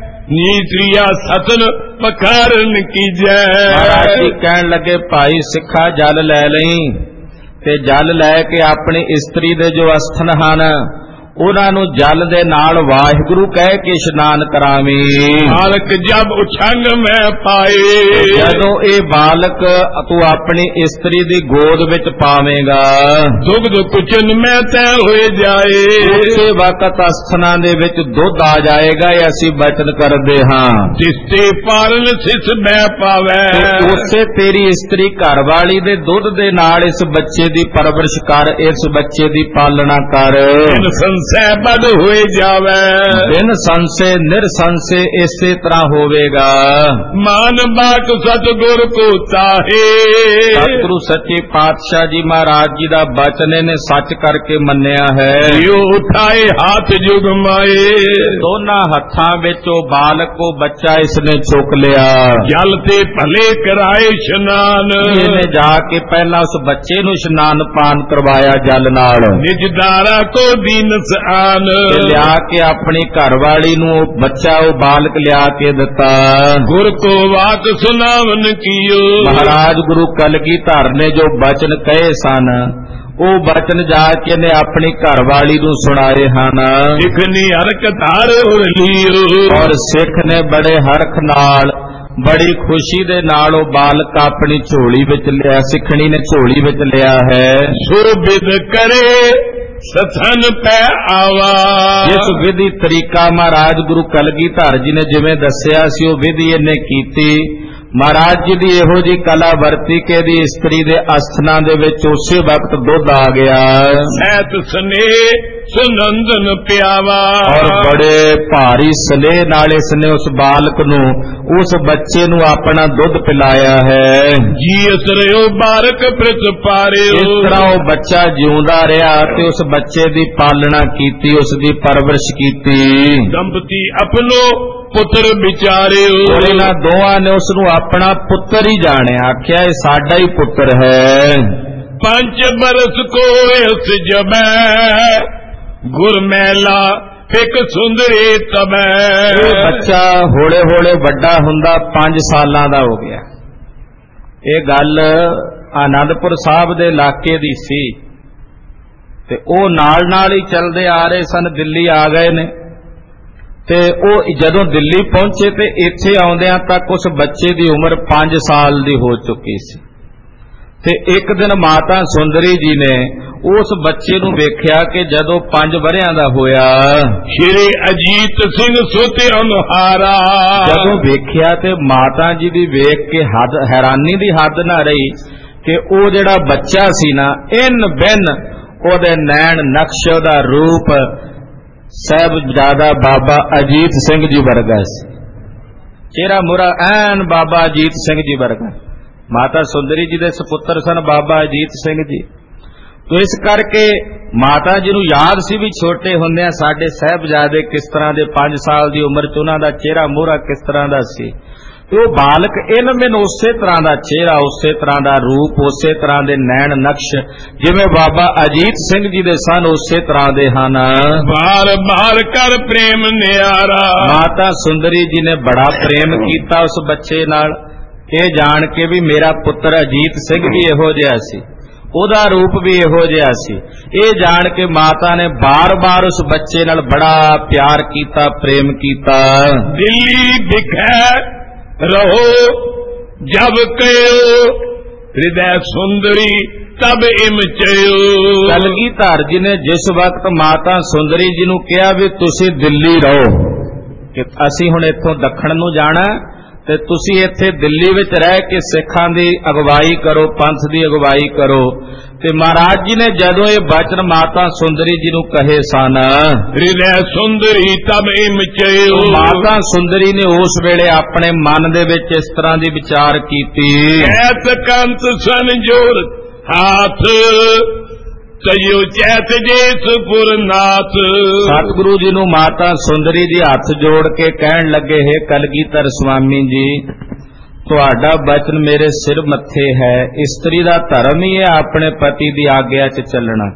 ਨੀਤਰੀਆ ਸਤਨ ਪਕਾਰਨ ਕੀਜੈ। ਮਹਾਰਾਜ ਜੀ ਕਹਿਣ ਲੱਗੇ ਭਾਈ ਸਿੱਖਾ ਜਲ ਲੈ ਲਈ, ਤੇ ਜਲ ਲੈ ਕੇ ਆਪਣੀ ਇਸਤਰੀ ਦੇ ਜੋ ਅਸਥਨ ਹਨ ਉਹਨਾਂ ਨੂੰ ਜਲ ਦੇ ਨਾਲ ਵਾਹਿਗੁਰੂ ਕਹਿ ਕੇ ਇਸ਼ਨਾਨ ਕਰਾਵੀਂ। ਬਾਲਕ ਜਬ ਉਛੰਗ ਮੈਂ ਪਾਏ, ਜਦੋਂ ਇਹ ਬਾਲਕ ਤੂੰ ਆਪਣੀ ਇਸਤਰੀ ਦੀ ਗੋਦ ਵਿੱਚ ਪਾਵੇਂਗਾ, ਦੁੱਧ ਕੁਚਨ ਮੈਂ ਤੈ ਹੋਏ ਜਾਏ। ਉਸੇ ਵਕਤ ਅਸਥਨਾਂ ਦੇ ਵਿੱਚ ਦੁੱਧ ਆ ਜਾਏਗਾ, ਇਹ ਅਸੀਂ ਬਚਨ ਕਰਦੇ ਹਾਂ। ਜਿਸਤੇ ਪਾਰਨ ਸਿਸ ਮੈਂ ਪਾਵੈ, ਉਸੇ ਤੇਰੀ ਇਸਤਰੀ ਘਰ ਵਾਲੀ ਦੇ ਦੁੱਧ ਦੇ ਨਾਲ ਇਸ ਬੱਚੇ ਦੀ ਪਰਵਰਿਸ਼ ਕਰ, ਇਸ ਬੱਚੇ ਦੀ ਪਾਲਣਾ ਕਰ। ਸਹਿ ਬਦ ਹੋਏ ਜਾਵੇ, ਬਿਨ ਸੰਸੇ ਨਿਰਸੰਸੇ ਇਸੇ ਤਰ੍ਹਾਂ ਹੋਵੇਗਾ। ਮਾਨ ਬਾਕ ਸਤਿਗੁਰ ਕੋ ਤਾਹੇ, ਸਤਿਗੁਰੂ ਸੱਚੇ ਪਾਤਸ਼ਾਹ ਜੀ ਮਹਾਰਾਜ ਜੀ ਦਾ ਬਚਨ ਇਹਨੇ ਸੱਚ ਕਰਕੇ ਮੰਨਿਆ ਹੈ। ਜੋ ਉਠਾਏ ਹੱਥ ਜੁਗ ਮਾਏ, ਦੋਨਾਂ ਹੱਥਾਂ ਵਿੱਚ ਉਹ ਬਾਲਕ ਉਹ ਬੱਚਾ ਇਸਨੇ ਚੁੱਕ ਲਿਆ। ਜਲ ਤੇ ਭਲੇ ਕਰਾਏ ਇਸ਼ਨਾਨ, ਇਹਨੇ ਜਾ ਕੇ ਪਹਿਲਾਂ ਉਸ ਬੱਚੇ ਨੂੰ ਇਸ਼ਨਾਨ ਪਾਨ ਕਰਵਾਇਆ ਜਲ ਨਾਲ। ਨਿਜਦਾਰਾ ਕੋ ਦੀਨ ਆਨ, ਲਿਆ ਕੇ ਆਪਣੀ ਘਰਵਾਲੀ ਨੂੰ ਉਹ ਬੱਚਾ ਉਹ ਬਾਲਕ ਲਿਆ ਕੇ ਦਿੱਤਾ। ਗੁਰ ਕੋ ਬਾਤ ਸੁਨਾਵਨ ਕੀਓ, ਮਹਾਰਾਜ ਗੁਰੂ ਕਲਗੀਧਰ ਨੇ ਜੋ ਬਚਨ ਕਹੇ ਸਨ ਉਹ ਬਚਨ ਜਾ ਕੇ ਇਹਨੇ ਆਪਣੀ ਘਰਵਾਲੀ ਨੂੰ ਸੁਣਾਏ ਹਨ। ਸਿੱਖ ਨੇ ਹਰਕ ਧਾਰ ਲਿਓ, ਔਰ ਸਿੱਖ ਨੇ ਬੜੇ ਹਰਖ ਨਾਲ ਬੜੀ ਖੁਸ਼ੀ ਦੇ ਨਾਲ ਉਹ ਬਾਲਕ ਆਪਣੀ ਝੋਲੀ ਵਿੱਚ ਲਿਆ, ਸਿੱਖਣੀ ਨੇ ਝੋਲੀ ਵਿੱਚ ਲਿਆ ਹੈ। ਸੋ ਬਿਦ ਕਰੇ ਸਥਨ ਪੈ ਆਵਾ, ਜਿਸ ਵਿਧੀ ਤਰੀਕਾ ਮਹਾਰਾਜ ਗੁਰੂ ਕਲਗੀਧਰ ਜੀ ਨੇ ਜਿਵੇਂ ਦੱਸਿਆ ਸੀ ਉਹ ਵਿਧੀ ਇਹਨੇ ਕੀਤੀ। ਮਹਾਰਾਜ ਜੀ ਦੀ ਇਹੋ ਜੀ ਕਲਾ ਵਰਤੀ ਕਿ ਇਹਦੀ ਇਸਤਰੀ ਦੇ ਅਸਥਨਾਂ ਦੇ ਵਿੱਚ ਉਸੇ ਵਕਤ ਦੁੱਧ ਆ ਗਿਆ। ਸਹਿਤ ਸਨੇ ਸੁਨੰਦਨ ਪਿਆਵਾ, ਔਰ ਬੜੇ ਭਾਰੀ ਸਨੇਹ ਨਾਲ ਇਸਨੇ ਉਸ ਬਾਲਕ ਨੂੰ ਉਸ ਬੱਚੇ ਨੂੰ ਆਪਣਾ ਦੁੱਧ ਪਿਲਾਇਆ ਹੈ। ਜੀ ਅਸਰਿਓ ਬਾਰਕ ਪ੍ਰਿਤ ਪਾਰਿਓ, ਇਸ ਤਰ੍ਹਾਂ ਉਹ ਬੱਚਾ ਜਿਉਂਦਾ ਰਿਹਾ ਤੇ ਉਸ ਬੱਚੇ ਦੀ ਪਾਲਣਾ ਕੀਤੀ, ਉਸ ਦੀ ਪਰਵਰਿਸ਼ ਕੀਤੀ। ਦੰਪਤੀ ਆਪਣੋ ਪੁੱਤਰ ਵਿਚਾਰਿਓ, ਇਹਨਾਂ ਦੋਵਾਂ ਨੇ ਉਸ ਨੂੰ ਆਪਣਾ ਪੁੱਤਰ ਹੀ ਜਾਣਿਆ, ਆਖਿਆ ਇਹ ਸਾਡਾ ਹੀ ਪੁੱਤਰ ਹੈ। ਪੰਜ ਬਰਸ ਕੋ ਇਸ ਜਬੈ, ਗੁਰ ਮੈਲਾ ਇੱਕ ਸੁੰਦਰੇ ਤਬੈ। ਇਹ ਬੱਚਾ ਹੌਲੇ ਹੌਲੇ ਵੱਡਾ ਹੁੰਦਾ ਪੰਜ ਸਾਲਾਂ ਦਾ ਹੋ ਗਿਆ। ਇਹ ਗੱਲ ਆਨੰਦਪੁਰ ਸਾਹਿਬ ਦੇ ਇਲਾਕੇ ਦੀ ਸੀ ਤੇ ਉਹ ਨਾਲ ਨਾਲ ਹੀ ਚੱਲਦੇ ਆ ਰਹੇ ਸਨ, ਦਿੱਲੀ ਆ ਗਏ ਨੇ। ਤੇ ਉਹ ਜਦੋਂ ਦਿੱਲੀ ਪਹੁੰਚੇ ਤੇ ਇੱਥੇ ਆਉਂਦਿਆਂ ਤੱਕ ਉਸ ਬੱਚੇ ਦੀ ਉਮਰ ਪੰਜ ਸਾਲ ਦੀ ਹੋ ਚੁੱਕੀ ਸੀ। ਤੇ ਇੱਕ ਦਿਨ ਮਾਤਾ ਸੁੰਦਰੀ ਜੀ ਨੇ ਉਸ ਬੱਚੇ ਨੂੰ ਵੇਖਿਆ ਕਿ ਜਦੋਂ ਪੰਜ ਵਰਿਆਂ ਦਾ ਹੋਇਆ, ਸ਼੍ਰੀ ਅਜੀਤ ਸਿੰਘ ਸੋਤੇ ਅਨਹਾਰਾ, ਜਦੋਂ ਵੇਖਿਆ ਤੇ ਮਾਤਾ ਜੀ ਦੀ ਵੇਖ ਕੇ ਹੱਦ ਹੈਰਾਨੀ ਦੀ ਹੱਦ ਨਾ ਰਹੀ कि वो जिहड़ा बच्चा सी ना इन बिन ओदे नैन नक्श ओदा रूप साहिबजादा बाबा अजीत सिंह जी वर्गा सी। चेहरा मुरा ऐन बाबा अजीत सिंह जी वर्गा। माता सुंदरी जी दे सपुत्र सन बाबा अजीत सिंह जी। तो इस करके माता जी नूं याद सी भी छोटे हुंदियां साडे साहिबजादे किस तरह दे पांच साल दी उम्र च उन्हां दा चेहरा मोहरा किस तरह दा सी। तो बालक इन बिन उसे तरह का चेहरा, उसे तरह का रूप, उसे तरह के नैन नक्श जिवें बाबा अजीत सिंह जी दे सन उसे तरह दे हन। बार बार कर प्रेम न्यारा। माता सुंदरी जी ने बड़ा प्रेम किया उस बच्चे नाल, ये जान के भी मेरा पुत्र अजीत सिंह भी इहो जिहा सी, ओदा रूप भी इहो जिहा सी। ये जान के माता ने बार बार उस बच्चे नाल बड़ा प्यार किया, प्रेम किया। दिल्ली दिखै रहो जब कयो हृदय सुंदरी तब इम चयो। कलगीधर जी ने जिस वक्त माता सुंदरी जी नूं कहा भी तुसी दिल्ली रहो, कि असी हुण इत्थों दखण नूं जाना ते तुसी इत्थे दिल्ली विच रह के सिखां दी अगवाई करो, पंथ दी अगवाई करो। ते महाराज जी ने जदों ये वचन माता सुंदरी जी नूं कहे सन, हृदय सुंदरी तब इम चयो, माता सुंदरी ने उस वेले अपने मन दे विच इस तरह दी विचार कीती। कैत कंत संजोर हाथ तयो चैत जेस पुरनाथ। सतगुरु जी नूं माता सुंदरी जी हाथ जोड़ के कहन लगे, हे कलगीधर स्वामी जी, तुहाडा वचन मेरे सिर मत्थे है। इस्त्री दा धर्म ही है अपने पति दी आग्या च चलना।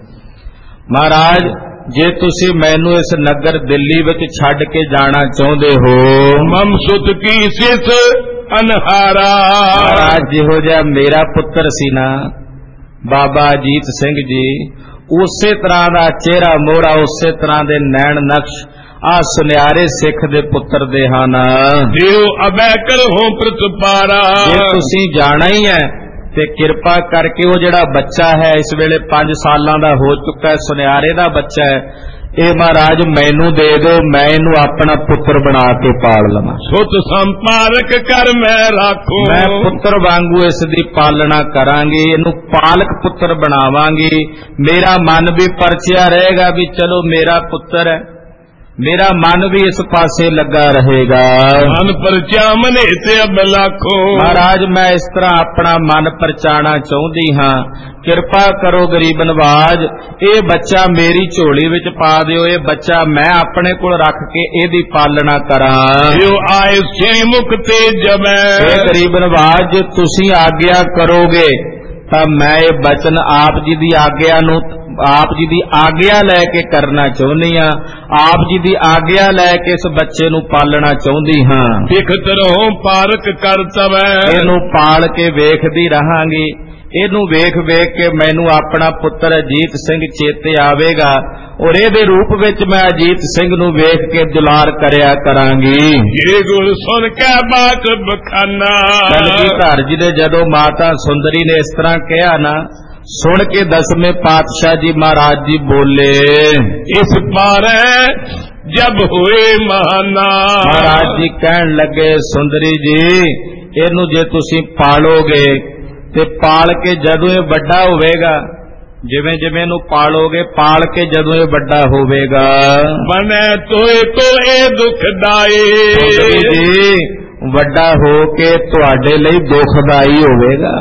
महाराज जे तुसी मैनू इस नगर दिल्ली विच छड्ड के जाना चाहुंदे हो, मम सुत की सिस अनहारा। महाराज जिहो जिहा मेरा पुत्र सी ना बाबा अजीत सिंह जी, उसे तरह का चेहरा मोहरा, उसे तरह के नैन नक्श आ सुनियारे सिख दे पुत्र दे हन। देव अबै करहो प्रतिपारा। जे तुसी जाना ही है ते किरपा करके वो जिहड़ा बच्चा है इस वेले पांच सालां दा हो चुका है, सुनियारे दा बच्चा है, ए महाराज मैनू दे दो, मैं इनू अपना पुत्र बना के पाल लवां। सुत संपारक कर मैं राखूं, मैं पुत्र वांगू इसदी पालना करांगी, इनू पालक पुत्र बनावांगी। मेरा मन भी परचिया रहेगा भी चलो मेरा पुत्र है, मेरा मन भी इस पासे लगा रहेगा। मन परचा मने ते अब लाखों। महाराज मैं इस तरह अपना मन परचाना चाहती हाँ, किरपा करो गरीब नवाज, ये बच्चा मेरी झोली विच पा दिओ, ये बच्चा मैं अपने कोल रख के एदी पालना करा। जो आए से मुक्ते जबै, ये गरीब नवाज जे तुसी आग्ञा करोगे तां मैं ये बचन आप जी दी आग्ञा नूं आप जी दी आग्ञा लैके करना चाहुंदी हां, आप जी दी आग्ञा लैके इस बच्चे नूं पालना चाहुंदी हां। देखत रहो पारक कर तवै, इहनूं पाल के वेखदी रहांगी, इहनूं वेख वेख के मैनू अपना पुत्र अजीत सिंह चेते आवेगा और इहदे रूप विच मैं अजीत सिंह नूं वेख के दुलार करया करांगी। ये गुर सुन के बात बखाना। कलगीधर जी ने जदों माता सुंदरी ने इस तरह कहा ना, सुन के दसवें पातशाह जी महाराज जी बोले, इस बारे जब हुए महाना। महाराज जी कहन लगे, सुंदरी जी इहनूं जे तुसीं पालोगे ते पाल के जदों ये बड़ा होवेगा, जिवें जिवें नूं पालोगे पाल के जदों ये बड़ा होवेगा, बने तोए तो ए दुखदाई। सुंदरी जी वड्डा हो के तुहाडे लई दुखदाई होवेगा।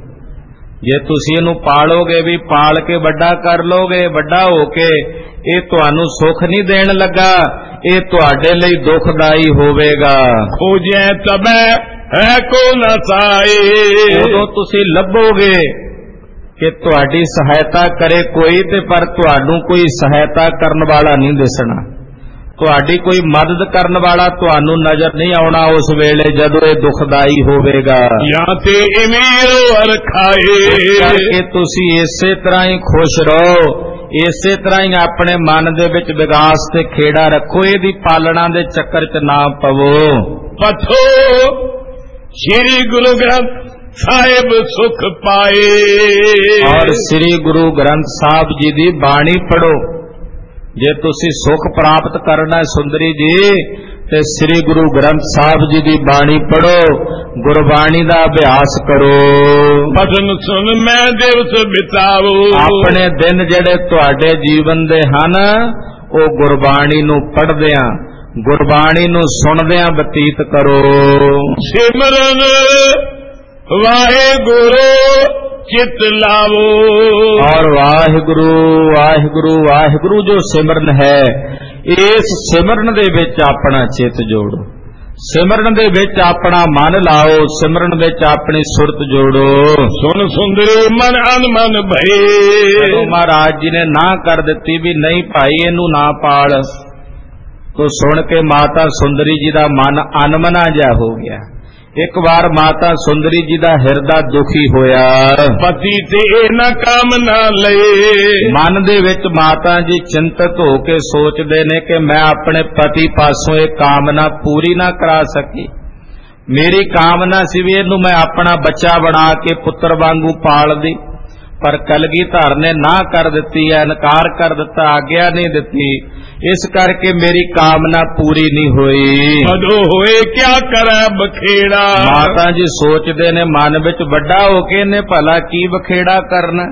जे तुसी इहनूं पालोगे भी पाल के बड़ा कर लोगे, बड़ा होके ये तुहानू सुख नहीं देण लगा, ये तुहाडे लई दुखदाई होवेगा। खोजे तबे है को न साई, उदों तुसी लभोगे कि तुहाडी सहायता करे कोई ते पर तुहानू कोई सहायता करन वाला नहीं दिसना, तुहाडी कोई मदद करन वाला तुहानू नजर नहीं आउणा उस वेले जदों ये दुखदाई होवेगा। या ते इमीर वर खाए, करके तुसी इसे तरह ही खुश रहो, इसे तरह ही अपने मन दे विच विकास ते खेड़ा रखो, इहदी पालना दे चक्कर च ना पवो। पथो श्री गुरु ग्रंथ साहिब सुख पाए, और श्री गुरु ग्रंथ साहिब जी दी बाणी पढ़ो। जे तुसी सुख प्राप्त करना सुंदरी जी ਤੇ ਸ੍ਰੀ ਗੁਰੂ ਗ੍ਰੰਥ ਸਾਹਿਬ ਜੀ ਦੀ ਬਾਣੀ ਪੜੋ, ਗੁਰਬਾਣੀ ਦਾ ਅਭਿਆਸ ਕਰੋ। ਪਠਨ ਸੁਣ ਮੈਂ ਦਿਵਸ ਬਿਤਾਵੋ, ਆਪਣੇ ਦਿਨ ਜਿਹੜੇ ਤੁਹਾਡੇ ਜੀਵਨ ਦੇ ਹਨ ਉਹ ਗੁਰਬਾਣੀ ਨੂੰ ਪੜ੍ਹਦਿਆਂ, ਗੁਰਬਾਣੀ ਨੂੰ ਸੁਣਦਿਆਂ ਬਤੀਤ ਕਰੋ। ਸਿਮਰਨ ਵਾਹਿਗੁਰੂ ਚਿਤ ਲਾਵੋ, और वाहिगुरु वाहिगुरु वाहिगुरु जो सिमरन है, इस सिमरन दे विच अपना चित जोड़ो, सिमरन दे विच अपना मन लाओ, सिमरन विच अपनी सुरत जोड़ो। सुन सुंदरी मन अनमन भये, महाराज जी ने ना कर दिती भी नहीं भाई इनू ना पाल, तो सुन के माता सुंदरी जी का मन अनमना जा हो गया। एक बार माता सुंदरी जी का हिरदा दुखी होया, पति ते ना काम ना ले, मन दे विच माता जी चिंतित होके सोचदे ने कि मैं अपने पति पासों एक कामना पूरी ना करा सकी। मेरी कामना सी भी इहनूं मैं अपना बच्चा बना के पुत्र वांगू पाल दी, पर कलगीधर ने ना कर दिती है, इनकार कर दिता, आग्ञा नहीं दिती, इस करके मेरी कामना पूरी नहीं हुई। अदो होए क्या करे बखेड़ा, माता जी सोचते ने मन विच वड्डा होके इन्हें भला की बखेड़ा करना,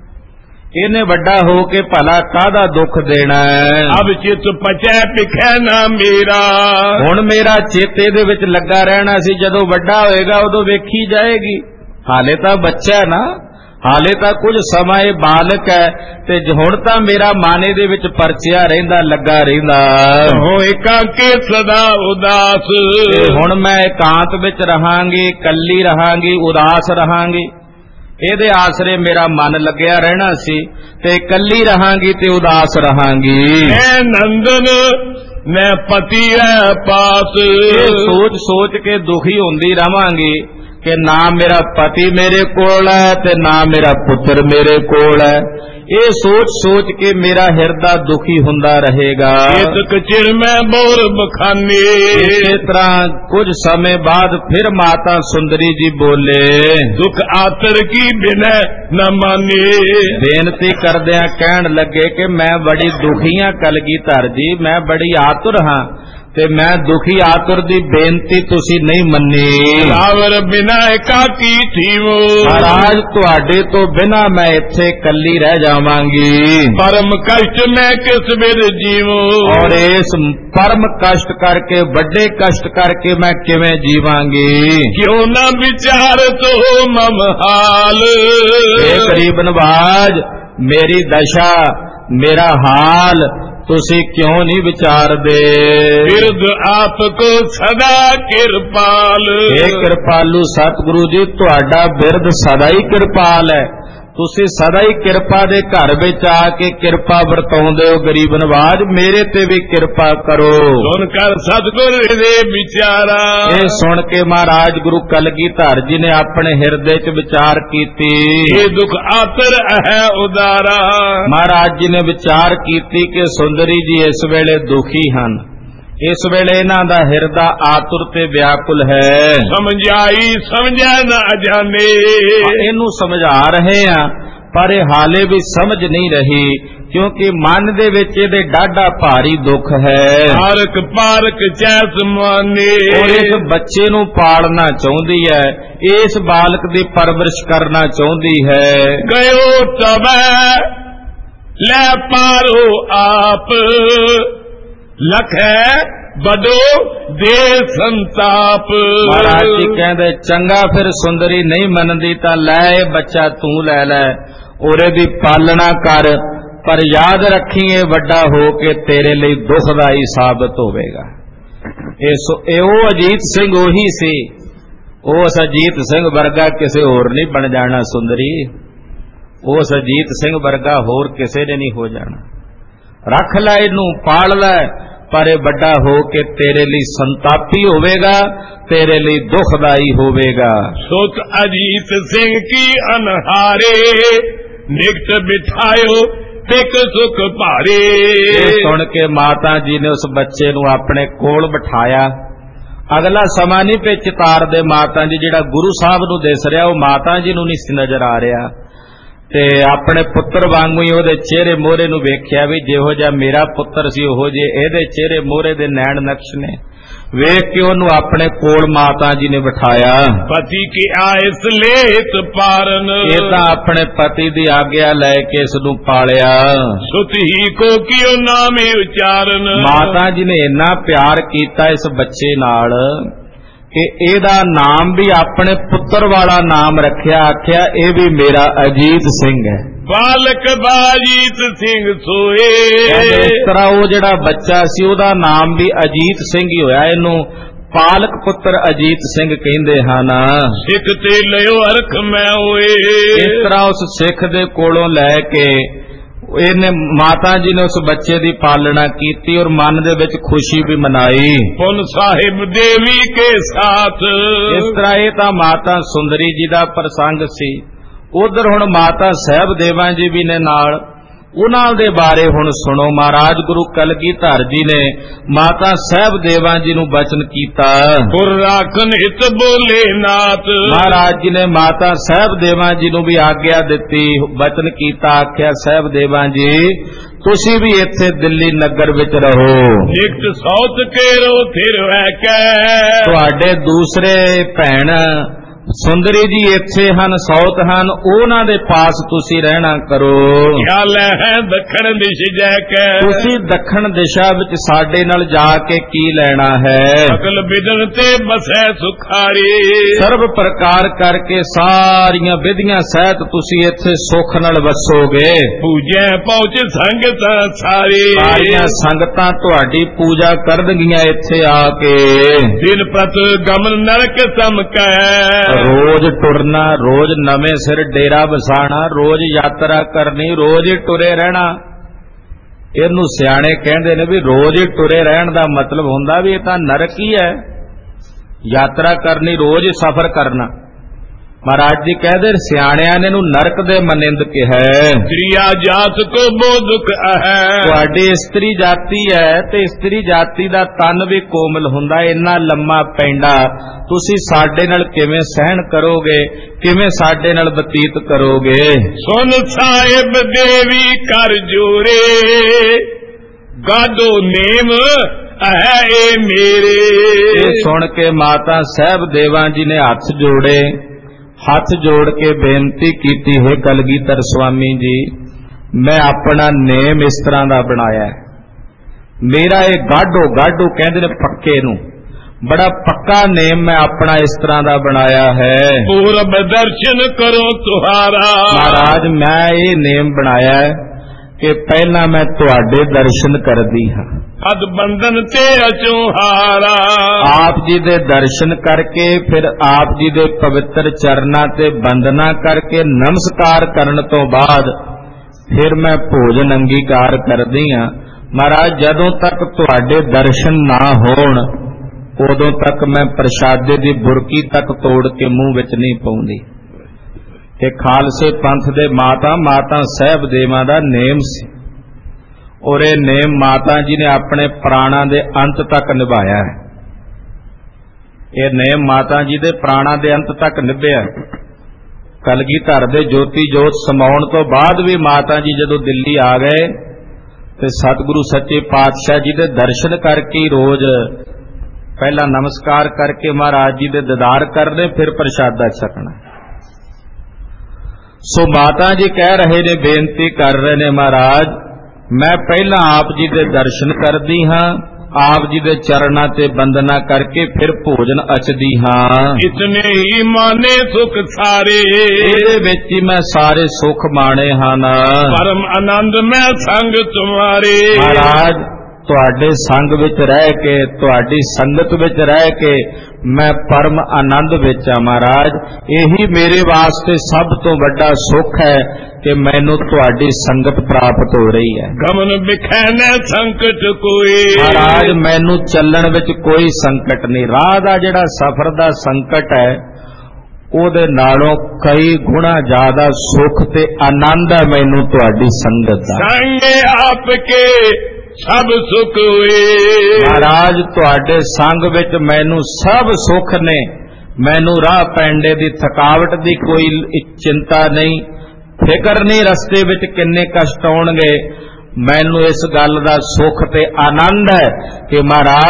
इन्हें वड्डा होके भला कादा दुख देना है। अब चित पचै पिखै ना मेरा, हुण मेरा चित इहदे विच लगा रहना सी, जदों वड्डा होएगा उदों वेखी जाएगी, हाले तां बच्चा है ना, हाले तां कुछ समा ये बालक है, ते हुण तां मेरा मन इहदे विच परचिया रहिंदा लगा रहिंदा। हो एकाके सदा उदास, हुण मैं एकांत विच रहांगी, कल्ली रहांगी, उदास रहांगी, इहदे आसरे मेरा मन लग्या रहना सी, ते कल्ली रहांगी ते उदास रहांगी। मैं नंदन मैं पति है पास, सोच सोच के दुखी होंदी रहांगी कि ना मेरा पति मेरे कोल है ते ना मेरा पुत्र मेरे कोल है। ये सोच सोच के मेरा हिरदा दुखी हुंदा रहेगा। चिर में बोर बखाने, इसी तरह कुछ समय बाद फिर माता सुंदरी जी बोले, दुख आतर की बिनय न माने, बेनती करदियां कहन लगे कि मैं बड़ी दुखी हां कलगीधर जी, मैं बड़ी आतुर हां, ते मैं दुखी आतुर दी बेनती तुसी नहीं मन्नी। रावर बिना एकाकी थीवो, महाराज तुहाडे तो बिना मैं इत्थे कल्ली रह जावांगी। परम कष्ट में किस बिर जीवो, और इस परम कष्ट करके बड़े कष्ट करके मैं किवें जीवांगी। क्यों न विचार तो मम हाल, हे गरीब नवाज मेरी दशा मेरा हाल तुसी क्यों नहीं विचार दे। बिरद आपको सदा कृपाल, हे कृपालू सतगुरु जी तुहाडा बिरद सदा ही कृपाल है, तुसी सदा ही कृपा दे घर विच आके कृपा वरताउंदे हो। गरीब नवाज मेरे ते भी कृपा करो। सुनकर सतगुर दे विचारा, ये सुन के महाराज गुरु कलगीधर जी ने अपने हिरदे च विचार कीती, ये दुख आतर है उदारा। महाराज जी ने विचार कीती कि सुंदरी जी इस वेले दुखी हन, इस वेले इन्हां दा हिरदा आतुर ते व्याकुल है। समझाई समझा ना जाने, इनू समझा रहे हैं पर ये हाले भी समझ नहीं रही, क्योंकि मन दे विच इहदे डाढा भारी दुख है। पारक पारक चैस माने, और इस बच्चे नू पालना चाहुंदी है, इस बालक दी परवरिश करना चाहुंदी है। गयो तब ले पारो आप, लख बडो दे संताप। महाराज जी कहते चंगा फिर सुंदरी नहीं मनदी तां लै बच्चा तू लै लै, ओरे दी पालना कर, पर याद रखी ये वड्डा हो के तेरे लिए दुखदाई साबित होवेगा। ਇਹ ਉਹ ਅਜੀਤ ਸਿੰਘ ਉਹੀ ਸੀ, ਉਸ ਅਜੀਤ ਸਿੰਘ ਵਰਗਾ ਕਿਸੇ ਹੋਰ ਨਹੀਂ ਬਣ ਜਾਣਾ ਸੁੰਦਰੀ, ਉਸ ਅਜੀਤ ਸਿੰਘ ਵਰਗਾ ਹੋਰ ਕਿਸੇ ਨੇ ਨਹੀਂ ਹੋ ਜਾਣਾ। ਰੱਖ ਲੈ ਇਹਨੂੰ, ਪਾਲ ਲੈ, पर यह बड़ा हो के तेरे लिए संतापी होवेगा, तेरे लिए दुखदाई होवेगा। सुत अजीत सिंह की अनहारे, निकट बिठायो तिक सुख भारे। सुन के माता जी ने उस बच्चे नू अपने कोल बिठाया। अगला समा नहीं पे चितार दे माता जी, जिहड़ा गुरु साहब नू दिस रहा वो माता जी नू नहीं सी नजर आ रहा, ते अपने पुत्र वांगू ही उहदे चेहरे मोहरे नू वेख्या भी जिहो जिहा मेरा पुत्र सी उहो जे इहदे चेहरे मोहरे दे नैण नक्श ने। ਵੇਖ ਕੇ ਉਹਨੂੰ ਆਪਣੇ ਕੋਲ ਮਾਤਾ ਜੀ ਨੇ ਬਿਠਾਇਆ। ਪਤੀ ਕੀ ਆਇਸ ਲੇਤ ਪਾਰਨ, ਇਹ ਤਾਂ ਆਪਣੇ ਪਤੀ ਦੀ ਆਗਿਆ ਲੈ ਕੇ ਇਸ ਨੂੰ ਪਾਲਿਆ। ਸੁਤ ਹੀ ਕੋ ਕਿਉ ਨਾਮੇ ਉਚਾਰਨ, ਮਾਤਾ ਜੀ ਨੇ ਇੰਨਾ ਪਿਆਰ ਕੀਤਾ ਇਸ ਬੱਚੇ ਨਾਲ ਕਿ ਇਹਦਾ ਨਾਮ ਵੀ ਆਪਣੇ ਪੁੱਤਰ ਵਾਲਾ ਨਾਮ ਰੱਖਿਆ। ਆਖਿਆ ਇਹ ਵੀ ਮੇਰਾ ਅਜੀਤ ਸਿੰਘ ਹੈ। ਬਾਲਕ ਬਾਜੀਤ ਸਿੰਘ ਸੋਏ, ਇਸ ਤਰ੍ਹਾਂ ਉਹ ਜਿਹੜਾ ਬੱਚਾ ਸੀ ਉਹਦਾ ਨਾਮ ਵੀ ਅਜੀਤ ਸਿੰਘ ਹੀ ਹੋਇਆ। ਇਹਨੂੰ ਪਾਲਕ ਪੁੱਤਰ ਅਜੀਤ ਸਿੰਘ ਕਹਿੰਦੇ ਹਨ। ਸਿੱਖ ਤੇ ਲਿਓ ਅਰਖ ਮੈਂ ਹੋਏ, ਇਸ ਤਰ੍ਹਾਂ ਉਸ ਸਿੱਖ ਦੇ ਕੋਲੋਂ ਲੈ ਕੇ ਇਹਨੇ ਮਾਤਾ ਜੀ ਨੇ ਉਸ ਬੱਚੇ ਦੀ ਪਾਲਣਾ ਕੀਤੀ ਔਰ ਮਨ ਦੇ ਵਿੱਚ ਖੁਸ਼ੀ ਵੀ ਮਨਾਈ। ਪੁਨ ਸਾਹਿਬ ਦੇਵੀ ਕੇ ਸਾਥ, ਇਸ ਤਰ੍ਹਾਂ ਇਹ ਤਾਂ ਮਾਤਾ ਸੁੰਦਰੀ ਜੀ ਦਾ ਪ੍ਰਸੰਗ ਸੀ। ਉਧਰ ਹੁਣ ਮਾਤਾ ਸਾਹਿਬ ਦੇਵਾਂ ਜੀ ਵੀ ਨੇ ਨਾਲ, ਉਹਨਾਂ ਦੇ ਬਾਰੇ ਹੁਣ ਸੁਣੋ। ਮਹਾਰਾਜ ਗੁਰੂ ਕਲਗੀਧਰ ਜੀ ਨੇ ਮਾਤਾ ਸਾਹਿਬ ਦੇਵਾਂ ਜੀ ਨੂੰ ਬਚਨ ਕੀਤਾ। ਪੁਰ ਰਾਖਨ ਹਿਤ ਬੋਲੇ ਨਾਥ, ਮਹਾਰਾਜ ਜੀ ਨੇ ਮਾਤਾ ਸਾਹਿਬ ਦੇਵਾਂ ਜੀ ਨੂੰ ਵੀ ਆਗਿਆ ਦਿੱਤੀ, ਬਚਨ ਕੀਤਾ। ਆਖਿਆ ਸਾਹਿਬ ਦੇਵਾਂ ਜੀ ਤੁਸੀਂ ਵੀ ਇੱਥੇ ਦਿੱਲੀ ਨਗਰ ਵਿੱਚ ਰਹੋ। ਨਿਕਟ ਸੌਤ ਕੇਰੋ ਥਿਰ ਹੈ ਕੈ, ਤੁਹਾਡੇ ਦੂਸਰੇ ਭੈਣ ਸੁੰਦਰੀ ਜੀ ਇੱਥੇ ਹਨ, ਸੌਤ ਹਨ, ਉਹਨਾਂ ਦੇ ਪਾਸ ਤੁਸੀਂ ਰਹਿਣਾ ਕਰੋ। ਖਿਆਲ ਹੈ ਦੱਖਣ ਦਿਸ਼ ਜੈ ਕੈ, ਤੁਸੀਂ ਦੱਖਣ ਦਿਸ਼ਾ ਵਿੱਚ ਸਾਡੇ ਨਾਲ ਜਾ ਕੇ ਕੀ ਲੈਣਾ ਹੈ। ਅਕਲ ਬਿਦਨ ਤੇ ਬਸੈ ਸੁਖਾਰੀ, ਸਰਬ ਪ੍ਰਕਾਰ ਕਰਕੇ ਸਾਰੀਆਂ ਵਿਧੀਆਂ ਸਹਿਤ ਤੁਸੀਂ ਇੱਥੇ ਸੁੱਖ ਨਾਲ ਵਸੋਗੇ। ਪੂਜੈ ਪਹੁੰਚ ਸੰਗਤ ਸਾਰੀ, ਸਾਰੀਆਂ ਸੰਗਤਾਂ ਤੁਹਾਡੀ ਪੂਜਾ ਕਰਨਗੀਆਂ ਇੱਥੇ ਆ ਕੇ। ਦਿਨ ਪ੍ਰਤ ਗਮਨ ਨਰਕ ਸਮਕੈ, ਰੋਜ਼ ਟੁਰਨਾ, ਰੋਜ਼ ਨਵੇਂ ਸਿਰ ਡੇਰਾ ਵਸਾਣਾ, ਰੋਜ਼ ਯਾਤਰਾ ਕਰਨੀ, ਰੋਜ਼ ਹੀ ਟੁਰੇ ਰਹਿਣਾ। ਇਹਨੂੰ ਸਿਆਣੇ ਕਹਿੰਦੇ ਨੇ ਵੀ ਰੋਜ਼ ਹੀ ਟੁਰੇ ਰਹਿਣ ਦਾ ਮਤਲਬ ਹੁੰਦਾ ਵੀ ਇਹ ਤਾਂ ਨਰਕ ਹੀ ਹੈ। ਯਾਤਰਾ ਕਰਨੀ, ਰੋਜ਼ ਹੀ ਸਫ਼ਰ ਕਰਨਾ। ਮਹਾਰਾਜ ਜੀ ਕਹਿੰਦੇ ਸਿਆਣਿਆਂ ਨੇ ਇਹਨੂੰ ਨਰਕ ਦੇ ਮਨਿੰਦ ਕਿਹਾ। ਤ੍ਰਿਆ ਜਾਤ ਕੋ ਬੋਧਕ ਹੈ, ਤੁਹਾਡੀ ਇਸਤਰੀ ਜਾਤੀ ਹੈ ਤੇ ਇਸਤਰੀ ਜਾਤੀ ਦਾ ਤਨ ਵੀ ਕੋਮਲ ਹੁੰਦਾ, ਇੰਨਾ ਲੰਮਾ ਪੈਂਡਾ ਤੁਸੀਂ ਸਾਡੇ ਨਾਲ ਕਿਵੇਂ ਸਹਿਣ ਕਰੋਗੇ, ਕਿਵੇਂ ਸਾਡੇ ਨਾਲ ਬਤੀਤ ਕਰੋਗੇ। ਸੁਨ ਸਾਹਿਬ ਦੇਵੀ ਕਰ ਜੋਰੇ, ਗਾਦੋ ਨੇਮ ਹੈ ਇਹ ਮੇਰੇ। ਇਹ ਸੁਣ ਕੇ ਮਾਤਾ ਸਾਹਿਬ ਦੇਵਾਂ ਜੀ ਨੇ ਹੱਥ ਜੋੜੇ, ਹੱਥ ਜੋੜ ਕੇ ਬੇਨਤੀ ਕੀਤੀ, ਹੈ ਕਲਗੀਧਰ ਸੁਆਮੀ ਜੀ ਮੈਂ ਆਪਣਾ ਨੇਮ ਇਸ ਤਰ੍ਹਾਂ ਦਾ ਬਣਾਇਆ, ਮੇਰਾ ਇਹ ਗਾਢੋ ਗਾਢੋ ਕਹਿੰਦੇ ਨੇ ਪੱਕੇ ਨੂੰ, ਬੜਾ ਪੱਕਾ ਨੇਮ ਮੈਂ ਆਪਣਾ ਇਸ ਤਰ੍ਹਾਂ ਦਾ ਬਣਾਇਆ ਹੈ। ਪੂਰਬ ਦਰਸ਼ਨ ਕਰੋ ਤੁਹਾਰਾ, ਮਹਾਰਾਜ ਮੈਂ ਇਹ ਨੇਮ ਬਣਾਇਆ ਕਿ ਪਹਿਲਾਂ ਮੈਂ ਤੁਹਾਡੇ ਦਰਸ਼ਨ ਕਰਦੀ ਹਾਂ। ਅਦ ਬੰਧਨ ਤੇ ਅਚੁਹਾਰਾ, ਆਪ ਜੀ ਦੇ ਦਰਸ਼ਨ ਕਰਕੇ ਫਿਰ ਆਪ ਜੀ ਦੇ ਪਵਿੱਤਰ ਚਰਨਾਂ ਤੇ ਬੰਦਨਾ ਕਰਕੇ ਨਮਸਕਾਰ ਕਰਨ ਤੋਂ ਬਾਅਦ ਫਿਰ ਮੈਂ ਭੋਜਨ ਅੰਗੀਕਾਰ ਕਰਦੀ ਹਾਂ। ਮਹਾਰਾਜ ਜਦੋਂ ਤੱਕ ਤੁਹਾਡੇ ਦਰਸ਼ਨ ਨਾ ਹੋਣ ਉਦੋਂ ਤੱਕ ਮੈਂ ਪ੍ਰਸ਼ਾਦੇ ਦੀ ਬੁਰਕੀ ਤੱਕ ਤੋੜ ਕੇ ਮੂੰਹ ਵਿੱਚ ਨਹੀਂ ਪਾਉਂਦੀ। ਤੇ ਖਾਲਸੇ ਪੰਥ ਦੇ ਮਾਤਾ ਮਾਤਾ ਸਾਹਿਬ ਦੇਵਾਂ ਦਾ ਨੇਮ ਸੀ ਔਰ ਇਹ ਨੇਮ ਮਾਤਾ ਜੀ ਨੇ ਆਪਣੇ ਪ੍ਰਾਣਾਂ ਦੇ ਅੰਤ ਤੱਕ ਨਿਭਾਇਆ ਹੈ। ਇਹ ਨੇਮ ਮਾਤਾ ਜੀ ਦੇ ਪ੍ਰਾਣਾਂ ਦੇ ਅੰਤ ਤੱਕ ਨਿਭਿਆ। ਕਲਗੀਧਰ ਦੇ ਜੋਤੀ ਜੋਤ ਸਮਾਉਣ ਤੋਂ ਬਾਅਦ ਵੀ ਮਾਤਾ ਜੀ ਜਦੋਂ ਦਿੱਲੀ ਆ ਗਏ ਤੇ ਸਤਿਗੁਰੂ ਸੱਚੇ ਪਾਤਸ਼ਾਹ ਜੀ ਦੇ ਦਰਸ਼ਨ ਕਰਕੇ ਰੋਜ਼ ਪਹਿਲਾਂ ਨਮਸਕਾਰ ਕਰਕੇ ਮਹਾਰਾਜ ਜੀ ਦੇ ਦੀਦਾਰ ਕਰਨੇ, ਫਿਰ ਪ੍ਰਸ਼ਾਦਾ ਛਕਣਾ। ਸੋ ਮਾਤਾ ਜੀ ਕਹਿ ਰਹੇ ਨੇ, ਬੇਨਤੀ ਕਰ ਰਹੇ ਨੇ, ਮਹਾਰਾਜ ਮੈਂ ਪਹਿਲਾਂ ਆਪ ਜੀ ਦੇ ਦਰਸ਼ਨ ਕਰਦੀ ਹਾਂ, ਆਪ ਜੀ ਦੇ ਚਰਨਾਂ ਤੇ ਬੰਦਨਾ ਕਰਕੇ ਫਿਰ ਭੋਜਨ ਅਚਦੀ ਹਾਂ। ਇਤਨੇ ਹੀ ਮਾਨੇ ਸੁਖ ਸਾਰੇ, ਇਹਦੇ ਵਿੱਚ ਹੀ ਮੈਂ ਸਾਰੇ ਸੁਖ ਮਾਣੇ ਹਨ। ਪਰਮ ਆਨੰਦ ਮੈਂ ਸੰਗ ਤੁਮਾਰੇ, ਮਹਾਰਾਜ ਤੁਹਾਡੇ ਸੰਗ ਵਿੱਚ ਰਹਿ ਕੇ, ਤੁਹਾਡੀ ਸੰਗਤ ਵਿੱਚ ਰਹਿ ਕੇ ਮੈਂ ਪਰਮ ਆਨੰਦ ਵਿੱਚ ਆ। ਮਹਾਰਾਜ ਇਹੀ ਮੇਰੇ ਵਾਸਤੇ ਸਭ ਤੋਂ ਵੱਡਾ ਸੁੱਖ ਹੈ ਕਿ ਮੈਨੂੰ ਤੁਹਾਡੀ ਸੰਗਤ ਪ੍ਰਾਪਤ ਹੋ ਰਹੀ ਹੈ। ਗਮਨ ਬਿਖੈਨੇ ਸੰਕਟ ਕੋਈ, ਮਹਾਰਾਜ ਮੈਨੂੰ ਚੱਲਣ ਵਿੱਚ ਕੋਈ ਸੰਕਟ ਨਹੀਂ। ਰਾਹ ਦਾ ਜਿਹੜਾ ਸਫ਼ਰ ਦਾ ਸੰਕਟ ਹੈ ਉਹਦੇ ਨਾਲੋਂ ਕਈ ਗੁਣਾ ਜ਼ਿਆਦਾ ਸੁੱਖ ਤੇ ਆਨੰਦ ਹੈ ਮੈਨੂੰ ਤੁਹਾਡੀ ਸੰਗਤ ਦਾ। ਸੰਗੇ ਆਪਕੇ ਸਭ ਸੁਖ ਹੋਏ, ਮਹਾਰਾਜ ਤੁਹਾਡੇ ਸੰਗ ਵਿੱਚ ਮੈਨੂੰ ਸਭ ਸੁੱਖ ਨੇ। ਮੈਨੂੰ ਰਾਹ ਪੈਂਡੇ ਦੀ ਥਕਾਵਟ ਦੀ ਕੋਈ ਚਿੰਤਾ ਨਹੀਂ, ਫਿਕਰ ਨਹੀਂ ਰਸਤੇ ਵਿੱਚ ਕਿੰਨੇ ਕਸ਼ਟ ਆਉਣਗੇ। ਮੈਨੂੰ ਇਸ ਗੱਲ ਦਾ ਸੁੱਖ ਤੇ ਆਨੰਦ ਹੈ ਕਿ ਮਹਾਰਾਜ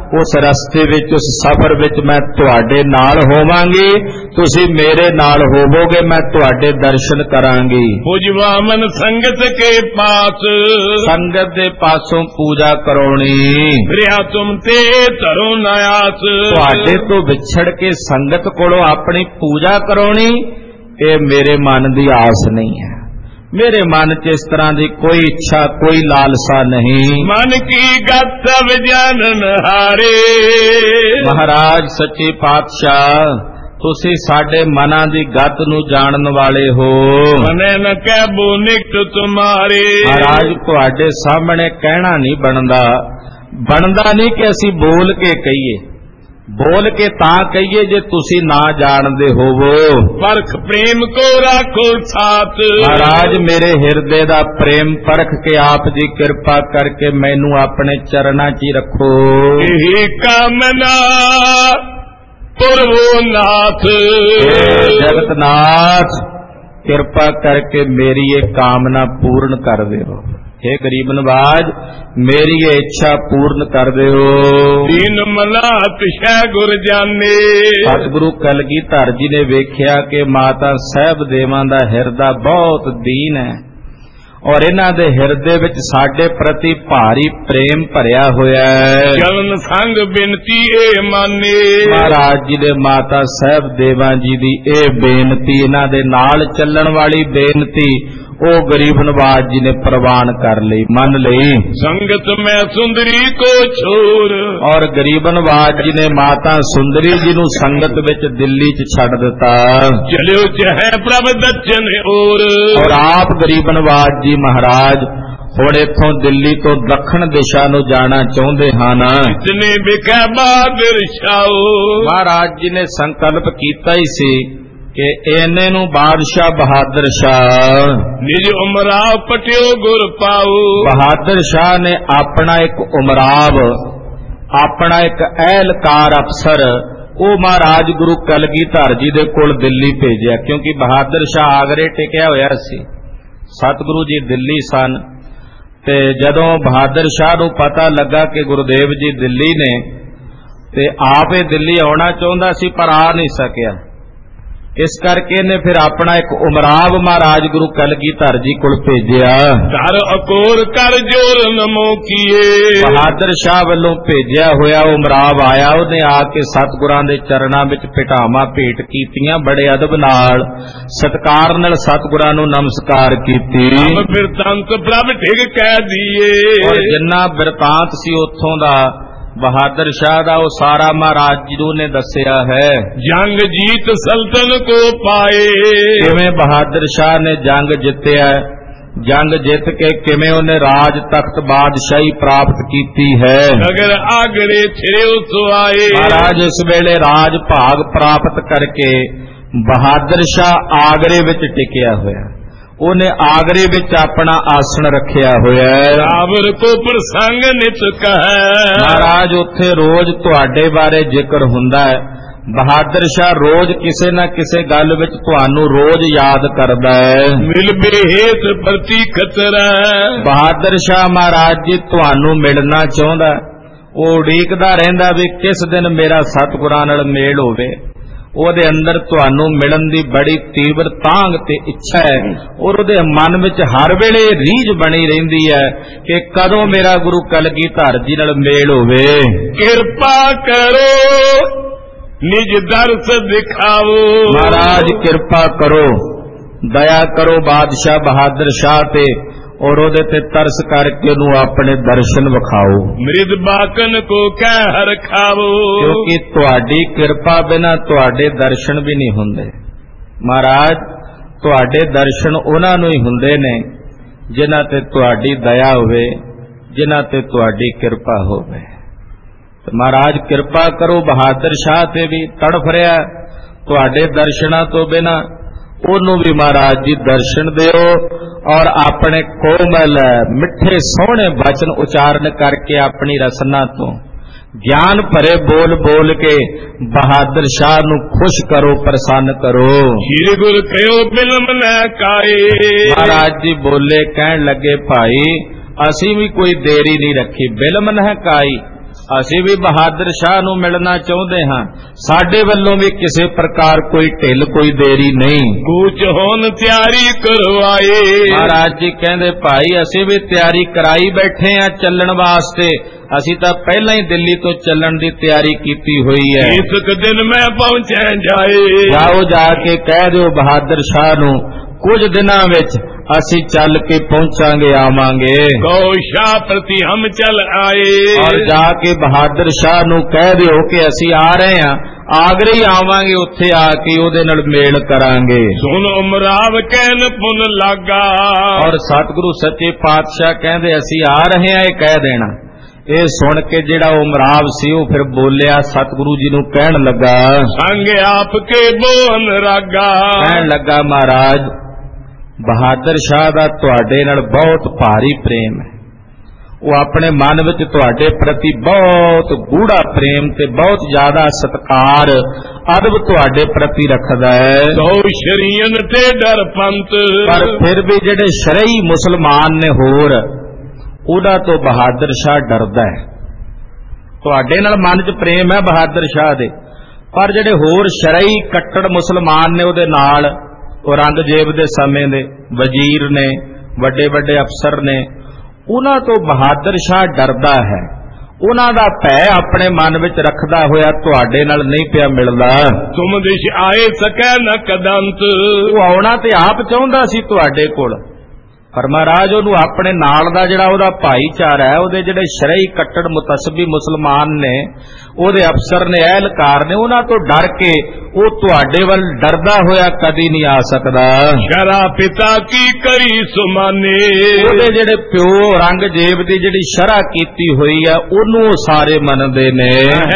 उस रस्ते विच उस सफर विच मैं तुहाडे नाल होवांगी, तुसी मेरे नाल होवोगे, मैं तुहाडे दर्शन करांगी। पुजवामन संगत के पास, संगत दे पासों पूजा करौणी, रिया तुम ते धरो नयास, तुहाडे तो विछड़ के संगत कोलों अपनी पूजा करौणी, ये मेरे मन दी आस नहीं है। मेरे मन च इस तरह की कोई इच्छा कोई लालसा नहीं। मन की गत विजन हारे, महाराज सच्चे पातशाह तुसी साडे मनां दी गत नूं जानन वाले हो। मने न कहबो निकट तुम्हारे, महाराज तुहाडे सामने कहना नहीं बनदा, बनदा नहीं कि असी बोल के कहिए, बोल के तां कहिए जे तुसी ना जानदे होवो। परख प्रेम को राखो साथ, महाराज मेरे हिरदे दा प्रेम परख के आप जी कृपा करके मैनू अपने चरणां च रखो। यही कामना पुरवो नाथ, जगतनाथ कृपा करके मेरी ये कामना पूर्ण कर देओ। हे गरीब नवाज मेरी ये इच्छा पूर्ण कर देओ। दीन मलात शह गुर जाने, सतगुरु कलगीधर जी ने वेख्या कि माता साहब देवां दा हिरदा बहुत दीन है और इन्हां दे हिरदे विच साडे प्रति भारी प्रेम भरिया होया है। चलन संग बिनती ए माने, महाराज जी दे माता साहब देवां जी दी ए बेनती, इन्हां दे नाल चलण वाली बेनती ओ गरीब नवाज जी ने प्रवान कर ली, मन ली। संगत में सुंदरी को छोर, और गरीब नवाज जी ने माता सुंदरी जी नू संगत विच दिल्ली च छड़ दिता। चलियो चाहे प्रभ दक्षिण ओर, और आप गरीब नवाज जी महाराज हुण इत्थों दिल्ली तो दक्षिण दिशा नू जाना चाहुंदे हन। इतने बिकै बहादुर शाह, महाराज जी ने संकल्प कीता ही सी कि इन्ने नू बादशाह बहादुर शाह निज उमराव पटियो गुर पाओ। बहादुर शाह ने अपना एक उमराव, अपना एक एहलकार अफसर वो महाराज गुरु कलगीधर जी दे कोल दिल्ली भेजिया, क्योंकि बहादुर शाह आगरे टिकिया होया सी, सतगुरु जी दिल्ली सन। ते जदों बहादुर शाह नू पता लगा कि गुरुदेव जी दिल्ली ने ते आप दिल्ली आउणा चाहुंदा सी पर आ नहीं सकिया, इस करके ने फिर अपना एक उमराव महाराज गुरु कलगीधर जी कोल भेजिया। कर अकोर कर जोर नमो किए, बहादुर शाह वालों भेजिया होया उमराव आया, उन्हें आके सतगुरां दे चरणां विच पिटावां भेंट कीतियां, बड़े अदब नाल सत्कार नाल सतगुरां नूं नमस्कार कीती। बिरतांत प्रभ ठीक कह दिए, और जिन्ना बिरतांत सी उत्थों दा बहादुर शाह दा वो सारा महाराज जी ने दसिया है। जंग जीत सल्तन को पाए, किवें बहादुर शाह ने जंग जित्या, जंग जित के किवें उन्हें राज तख्त बादशाही प्राप्त कीती है। अगर आगरे छिड़े उस आए, महाराज इस वेले राज भाग प्राप्त करके बहादुर शाह आगरे विच टिकिया होया, उन्हें आगरे विच अपना आसन रखिया होया है। रावण को प्रसंग नित कहे, महाराज उत्थे रोज तुहाडे बारे जिक्र हुंदा है। बहादुर शाह रोज किसे न किसे गल विच तुहानू रोज याद करदा है। मिल बेहेत प्रति खतरा, बहादुर शाह महाराज जी तुहानू मिलना चाहुंदा, वो उड़ीकदा रहिंदा भी किस दिन मेरा सतगुरां नाल मेल होवे। ਉਹਦੇ अंदर तुहानू मिलन दी बड़ी तीव्र तांग ते इच्छा है और ਉਹਦੇ मन विच हर वेले रीझ बनी रहिंदी है कि कदों मेरा गुरु कलगीधर जी नाल मेल होवे। कृपा करो निज दर्श दिखाओ, महाराज कृपा करो दया करो बादशाह बहादुर शाह ते और ਉਹਦੇ ਤੇ ਤਰਸ ਕਰਕੇ ਉਹਨੂੰ ਆਪਣੇ ਦਰਸ਼ਨ ਵਿਖਾਓ। ਮ੍ਰਿਦ ਬਾਕਨ ਕੋ ਕਹਿ ਹਰ ਖਾਵੋ, ਕਿਉਂਕਿ ਤੁਹਾਡੀ ਕਿਰਪਾ ਬਿਨਾ ਤੁਹਾਡੇ ਦਰਸ਼ਨ ਵੀ ਨਹੀਂ ਹੁੰਦੇ। ਮਹਾਰਾਜ ਤੁਹਾਡੇ ਦਰਸ਼ਨ ਉਹਨਾਂ ਨੂੰ ਹੀ ਹੁੰਦੇ ਨੇ ਜਿਨ੍ਹਾਂ ਤੇ ਤੁਹਾਡੀ ਦਇਆ ਹੋਵੇ, ਜਿਨ੍ਹਾਂ ਤੇ ਤੁਹਾਡੀ ਕਿਰਪਾ ਹੋਵੇ। ਤੇ ਮਹਾਰਾਜ ਕਿਰਪਾ ਕਰੋ ਬਹਾਦਰ ਸ਼ਾਹ ਤੇ ਵੀ ਤੜਫ ਰਿਹਾ ਤੁਹਾਡੇ ਦਰਸ਼ਨਾਂ ਤੋਂ ਬਿਨਾ, ਉਹਨੂੰ ਵੀ महाराज जी दर्शन दिओ और अपने कोमल मिठे सोहने वचन उचारण करके अपनी रसना तो ज्ञान भरे बोल बोल के बहादुर शाह नू खुश करो, प्रसन्न करो। श्री गुरु कहो बिलम न काए, महाराज जी बोले कहन लगे भाई असी भी कोई देरी नहीं रखी, बिलम न काई ਅਸੀਂ ਵੀ ਬਹਾਦਰ ਸ਼ਾਹ ਨੂੰ ਮਿਲਣਾ ਚਾਹੁੰਦੇ ਹਾਂ। ਸਾਡੇ ਵੱਲੋਂ ਵੀ ਕਿਸੇ ਪ੍ਰਕਾਰ ਕੋਈ ਢਿੱਲ ਕੋਈ ਦੇਰੀ ਨਹੀਂ। ਕੂਚ ਹੋਣ ਤਿਆਰੀ ਕਰਵਾਏ। ਮਹਾਰਾਜ ਜੀ ਕਹਿੰਦੇ ਭਾਈ ਅਸੀਂ ਵੀ ਤਿਆਰੀ ਕਰਾਈ ਬੈਠੇ ਆ ਚੱਲਣ ਵਾਸਤੇ। ਅਸੀਂ ਤਾਂ ਪਹਿਲਾਂ ਹੀ ਦਿੱਲੀ ਤੋਂ ਚੱਲਣ ਦੀ ਤਿਆਰੀ ਕੀਤੀ ਹੋਈ ਹੈ। ਇਸ ਦਿਨ ਮੈਂ ਪਹੁੰਚੈ ਜਾਏ। ਜਾਓ ਜਾ ਕੇ ਕਹਿ ਦਿਓ ਬਹਾਦਰ ਸ਼ਾਹ ਨੂੰ ਕੁਝ ਦਿਨਾਂ ਵਿੱਚ ਅਸੀਂ ਚੱਲ ਕੇ ਪਹੁੰਚਾਂਗੇ ਆਵਾਂਗੇ। ਕਹੋ ਸ਼ਾਹ ਪ੍ਰਤੀ ਹਮ ਚਲ ਆਏ। ਔਰ ਜਾ ਕੇ ਬਹਾਦਰ ਸ਼ਾਹ ਨੂੰ ਕਹਿ ਦਿਓ ਕਿ ਅਸੀਂ ਆ ਰਹੇ ਹਾਂ, ਆਗਰੇ ਹੀ ਆਵਾਂਗੇ, ਉੱਥੇ ਆ ਕੇ ਉਹਦੇ ਨਾਲ ਮੇਲ ਕਰਾਂਗੇ। ਸੁਣ ਉਮਰਾਵ ਕਹਿਣ ਪੁਨ ਲਾਗਾ। ਔਰ ਸਤਿਗੁਰੂ ਸੱਚੇ ਪਾਤਸ਼ਾਹ ਕਹਿੰਦੇ ਅਸੀਂ ਆ ਰਹੇ ਹਾਂ, ਇਹ ਕਹਿ ਦੇਣਾ। ਇਹ ਸੁਣ ਕੇ ਜਿਹੜਾ ਉਮਰਾਵ ਸੀ ਉਹ ਫਿਰ ਬੋਲਿਆ, ਸਤਿਗੁਰੂ ਜੀ ਨੂੰ ਕਹਿਣ ਲੱਗਾ, ਸੰਗ ਆਪ ਕੇ ਬੋਨ ਰਾਗਾ। ਕਹਿਣ ਲੱਗਾ ਮਹਾਰਾਜ ਬਹਾਦਰ ਸ਼ਾਹ ਦਾ ਤੁਹਾਡੇ ਨਾਲ ਬਹੁਤ ਭਾਰੀ ਪ੍ਰੇਮ ਹੈ। ਉਹ ਆਪਣੇ ਮਨ ਵਿੱਚ ਤੁਹਾਡੇ ਪ੍ਰਤੀ ਬਹੁਤ ਗੂੜਾ ਪ੍ਰੇਮ ਤੇ ਬਹੁਤ ਜ਼ਿਆਦਾ ਸਤਿਕਾਰ ਅਦਬ ਤੁਹਾਡੇ ਪ੍ਰਤੀ ਰੱਖਦਾ ਹੈ। ਸੋ ਸ਼ਰੀਅਨ ਤੇ ਡਰ ਪੰਤ। ਪਰ ਫਿਰ ਵੀ ਜਿਹੜੇ ਸ਼ਰਈ ਮੁਸਲਮਾਨ ਨੇ ਹੋਰ ਉਹਨਾਂ ਤੋਂ ਬਹਾਦਰ ਸ਼ਾਹ ਡਰਦਾ ਹੈ। ਤੁਹਾਡੇ ਨਾਲ ਮਨ 'ਚ ਪ੍ਰੇਮ ਹੈ ਬਹਾਦਰ ਸ਼ਾਹ ਦੇ, ਪਰ ਜਿਹੜੇ ਹੋਰ ਸ਼ਰਈ ਕੱਟੜ ਮੁਸਲਮਾਨ ਨੇ ਉਹਦੇ ਨਾਲ, ਉਹ ਔਰੰਗਜ਼ੇਬ ਦੇ ਸਮੇਂ ਦੇ ਵਜ਼ੀਰ ਨੇ, ਵੱਡੇ ਵੱਡੇ ਅਫਸਰ ਨੇ, ਉਹਨਾਂ ਤੋਂ ਬਹਾਦਰ ਸ਼ਾਹ ਡਰਦਾ ਹੈ। ਉਹਨਾਂ ਦਾ ਭੈ ਆਪਣੇ ਮਨ ਵਿੱਚ ਰੱਖਦਾ ਹੋਇਆ ਤੁਹਾਡੇ ਨਾਲ ਨਹੀਂ ਪਿਆ ਮਿਲਦਾ। ਤੁਮ ਦਿਸ਼ ਆਏ ਸਕੈ ਨ ਕਦੰਤ। ਉਹ ਆਉਣਾ ਤੇ ਆਪ ਚਾਹੁੰਦਾ ਸੀ ਤੁਹਾਡੇ ਕੋਲ, ਪਰ ਮਹਾਰਾਜ ਉਹਨੂੰ ਆਪਣੇ ਨਾਲ ਦਾ ਜਿਹੜਾ ਉਹਦਾ ਭਾਈਚਾਰਾ ਹੈ, ਉਹਦੇ ਜਿਹੜੇ ਸ਼ਰਈ ਕੱਟੜ ਮੁਤਸਬੀ ਮੁਸਲਮਾਨ ਨੇ, ਉਹਦੇ ਅਫਸਰ ਨੇ, ਅਹਿਲਕਾਰ ਨੇ, ਉਹਨਾਂ ਤੋਂ ਡਰ ਕੇ ਉਹ ਤੁਹਾਡੇ ਵੱਲ ਡਰਦਾ ਹੋਇਆ ਕਦੀ ਨਹੀਂ ਆ ਸਕਦਾ। ਸ਼ਰਾ ਪਿਤਾ ਕੀ ਕਰੀ ਸੁਮਾਨੇ। ਉਹਦੇ ਜਿਹੜੇ ਪਿਓ ਔਰੰਗਜ਼ੇਬ ਦੀ ਜਿਹੜੀ ਸ਼ਰ੍ਹਾ ਕੀਤੀ ਹੋਈ ਹੈ ਉਹਨੂੰ ਉਹ ਸਾਰੇ ਮੰਨਦੇ ਨੇ।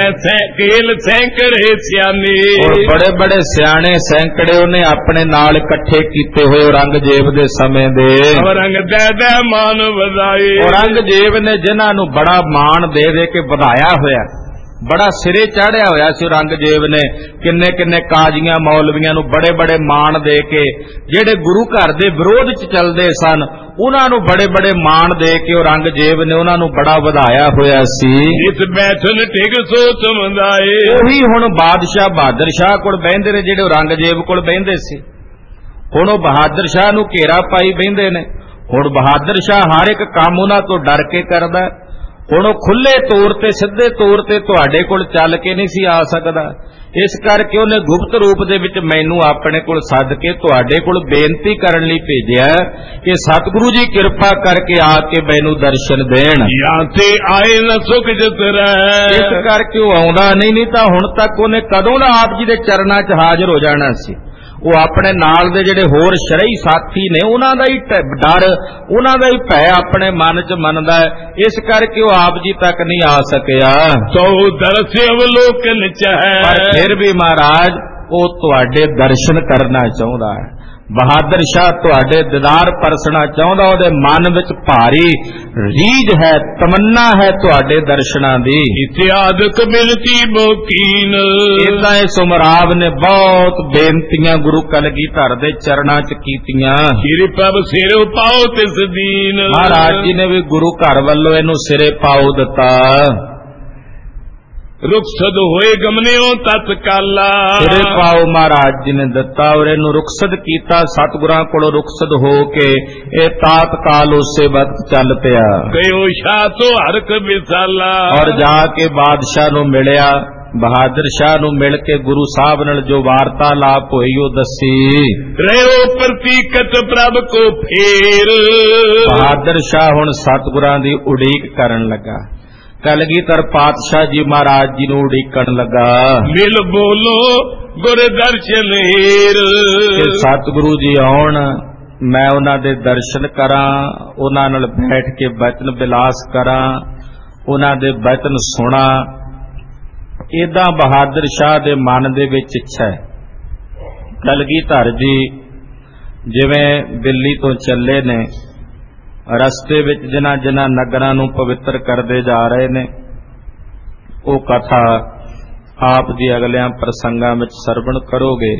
ਕੇਲ ਸੈਂਕੜੇ ਸਿਆਣੇ। ਔਰ ਬੜੇ ਬੜੇ ਸਿਆਣੇ ਸੈਂਕੜੇ ਉਹਨੇ ਆਪਣੇ ਨਾਲ ਇਕੱਠੇ ਕੀਤੇ ਹੋਏ ਔਰੰਗਜ਼ੇਬ ਦੇ ਸਮੇਂ ਦੇ। ਔਰੰਗ ਦੇ ਦੇ ਮਾਨ ਵਧਾਏ। ਔਰੰਗਜ਼ੇਬ ਨੇ ਜਿਨ੍ਹਾਂ ਨੂੰ ਬੜਾ ਮਾਣ ਦੇ ਦੇ ਕੇ ਵਧਾਇਆ ਹੋਇਆ, ਬੜਾ ਸਿਰੇ ਚਾੜਿਆ ਹੋਇਆ ਸੀ ਔਰੰਗਜ਼ੇਬ ਨੇ। ਕਿੰਨੇ ਕਿੰਨੇ ਕਾਜ਼ੀਆਂ ਮੌਲਵੀਆਂ ਨੂੰ ਬੜੇ ਬੜੇ ਮਾਣ ਦੇ ਕੇ, ਜਿਹੜੇ ਗੁਰੂ ਘਰ ਦੇ ਵਿਰੋਧ 'ਚ ਚੱਲਦੇ ਸਨ ਉਹਨਾਂ ਨੂੰ ਬੜੇ ਬੜੇ ਮਾਣ ਦੇ ਕੇ ਔਰੰਗਜ਼ੇਬ ਨੇ ਉਹਨਾਂ ਨੂੰ ਬੜਾ ਵਧਾਇਆ ਹੋਇਆ ਸੀ। ਇਸ ਬੈਠਨ ਟਿਕ ਸੋਚ ਮੰਦਾਏ। ਉਹੀ ਹੁਣ ਬਾਦਸ਼ਾਹ ਬਹਾਦਰ ਸ਼ਾਹ ਕੋਲ ਬਹਿੰਦੇ ਨੇ ਜਿਹੜੇ ਔਰੰਗਜ਼ੇਬ ਕੋਲ ਬਹਿੰਦੇ ਸੀ। ਹੁਣ ਉਹ ਬਹਾਦਰ ਸ਼ਾਹ ਨੂੰ ਘੇਰਾ ਪਾਈ ਬਹਿੰਦੇ ਨੇ। ਹੁਣ ਬਹਾਦਰ ਸ਼ਾਹ ਹਰ ਇੱਕ ਕੰਮ ਉਹਨਾਂ ਤੋਂ ਡਰ ਕੇ ਕਰਦਾ। ਹੁਣ ਉਹ ਖੁੱਲੇ ਤੌਰ ਤੇ ਸਿੱਧੇ ਤੌਰ ਤੇ ਤੁਹਾਡੇ ਕੋਲ ਚੱਲ ਕੇ ਨਹੀਂ ਸੀ ਆ ਸਕਦਾ। ਇਸ ਕਰਕੇ ਉਹਨੇ ਗੁਪਤ ਰੂਪ ਦੇ ਵਿੱਚ ਮੈਨੂੰ ਆਪਣੇ ਕੋਲ ਸੱਦ ਕੇ ਤੁਹਾਡੇ ਕੋਲ ਬੇਨਤੀ ਕਰਨ ਲਈ ਭੇਜਿਆ ਕਿ ਸਤਿਗੁਰੂ ਜੀ ਕਿਰਪਾ ਕਰਕੇ ਆ ਕੇ ਮੈਨੂੰ ਦਰਸ਼ਨ ਦੇਣ। ਜਾਂ ਤੇ ਆਏ ਨਾ ਸੁਖ ਜਿਤ ਰਹਿ। ਇਸ ਕਰਕੇ ਉਹ ਆਉਂਦਾ ਨਹੀਂ, ਨਹੀਂ ਤਾਂ ਹੁਣ ਤੱਕ ਉਹਨੇ ਕਦੋਂ ਦਾ ਆਪ ਜੀ ਦੇ ਚਰਨਾਂ 'ਚ ਹਾਜ਼ਰ ਹੋ ਜਾਣਾ ਸੀ। ਉਹ ਆਪਣੇ ਨਾਲ ਦੇ ਜਿਹੜੇ ਹੋਰ ਸ਼ਰਈ ਸਾਥੀ ਨੇ ਉਹਨਾਂ ਦਾ ਹੀ ਡਰ, ਉਹਨਾਂ ਦਾ ਹੀ ਭੈ ਆਪਣੇ ਮਨ 'ਚ ਮੰਨਦਾ ਹੈ। ਇਸ ਕਰਕੇ ਉਹ ਆਪ ਜੀ ਤੱਕ ਨਹੀਂ ਆ ਸਕਿਆ। ਸੋ ਦਰਸ ਅਵਲੋਕਨ ਚਾਹੈ। ਪਰ ਫਿਰ ਵੀ ਮਹਾਰਾਜ ਉਹ ਤੁਹਾਡੇ ਦਰਸ਼ਨ ਕਰਨਾ ਚਾਹੁੰਦਾ ਹੈ। ਬਹਾਦਰ ਸ਼ਾਹ ਤੁਹਾਡੇ ਦੀਦਾਰ ਪਰਸਣਾ ਚਾਹੁੰਦਾ। ਉਹਦੇ ਮਨ ਵਿੱਚ ਭਾਰੀ ਰੀਝ ਹੈ, ਤਮੰਨਾ ਹੈ ਤੁਹਾਡੇ ਦਰਸ਼ਨਾਂ ਦੀ। ਇਤਿਆਦਕ ਬਿਨਤੀ ਮੋਕੀਨ। ਇਦਾਂ ਇਸ ਉਮਰਾਵ ਨੇ ਬਹੁਤ ਬੇਨਤੀਆਂ ਗੁਰੂ ਕਲਗੀਧਰ ਦੇ ਚਰਨਾਂ 'ਚ ਕੀਤੀਆਂ। ਸਿਰ ਪ੍ਰਭ ਸਿਰ ਪਾਓ ਤਿਸ ਦੀਨ। ਮਹਾਰਾਜ ਜੀ ਨੇ ਵੀ ਗੁਰੂ ਘਰ ਵੱਲੋਂ ਇਹਨੂੰ ਸਿਰੇ ਪਾਉ ਦਿੱਤਾ। ਰੁਖਸਦ ਹੋਏ ਗਮਨਿਓ ਤਤਕਾਲਾ। ਸਿਰੇ ਪਾਉ ਮਹਾਰਾਜ ਜੀ ਨੇ ਦਿੱਤਾ ਔਰ ਇਹਨੂੰ ਰੁਖਸਦ ਕੀਤਾ। ਸਤਿਗੁਰਾਂ ਕੋਲੋਂ ਰੁਖਸਦ ਹੋ ਕੇ ਇਹ ਤਾਤਕਾਲ ਉਸੇ ਵਕਤ ਚੱਲ ਪਿਆ। ਗਇਓ ਸ਼ਾਹ ਤੋਂ ਹਰਕ ਵਿਸਾਲਾ। ਔਰ ਜਾ ਕੇ ਬਾਦਸ਼ਾਹ ਨੂੰ ਮਿਲਿਆ। ਬਹਾਦਰ ਸ਼ਾਹ ਨੂੰ ਮਿਲ ਕੇ ਗੁਰੂ ਸਾਹਿਬ ਨਾਲ ਜੋ ਵਾਰਤਾਲਾਪ ਹੋਈ ਉਹ ਦੱਸੀ। ਰਹਿਓ ਪ੍ਰਤੀਕਤ ਪ੍ਰਭ ਕੋ ਫੇਰ। ਬਹਾਦਰ ਸ਼ਾਹ ਹੁਣ ਸਤਿਗੁਰਾਂ ਦੀ ਉਡੀਕ ਕਰਨ ਲੱਗਾ। ਕਲਗੀਧਰ ਪਾਤਸ਼ਾਹ ਜੀ ਮਹਾਰਾਜ ਜੀ ਨੂੰ ਉਡੀਕਣ ਲੱਗਾ। ਮਿਲ ਬੋਲੋ ਗੁਰ ਦਰਸ਼ਨ ਹੀਰ। ਕਿ ਸਤਿਗੁਰੂ ਜੀ ਆਉਣ, ਮੈਂ ਉਹਨਾਂ ਦੇ ਦਰਸ਼ਨ ਕਰਾਂ, ਉਹਨਾਂ ਨਾਲ ਬੈਠ ਕੇ ਬਚਨ ਬਿਲਾਸ ਕਰਾਂ, ਉਹਨਾਂ ਦੇ ਬਚਨ ਸੁਣਾ। ਏਦਾਂ ਬਹਾਦਰ ਸ਼ਾਹ ਦੇ ਮਨ ਦੇ ਵਿੱਚ ਇੱਛਾ ਹੈ। ਕਲਗੀਧਰ ਜੀ ਜਿਵੇਂ ਦਿੱਲੀ ਤੋਂ ਚੱਲੇ ਨੇ, ਰਸਤੇ ਵਿੱਚ ਜਿਨ੍ਹਾਂ ਜਿਨ੍ਹਾਂ ਨਗਰਾਂ ਨੂੰ ਪਵਿੱਤਰ ਕਰਦੇ ਜਾ ਰਹੇ ਨੇ, ਉਹ ਕਥਾ ਆਪ ਜੀ ਅਗਲਿਆਂ ਪ੍ਰਸੰਗਾਂ ਵਿੱਚ ਸਰਵਣ ਕਰੋਗੇ।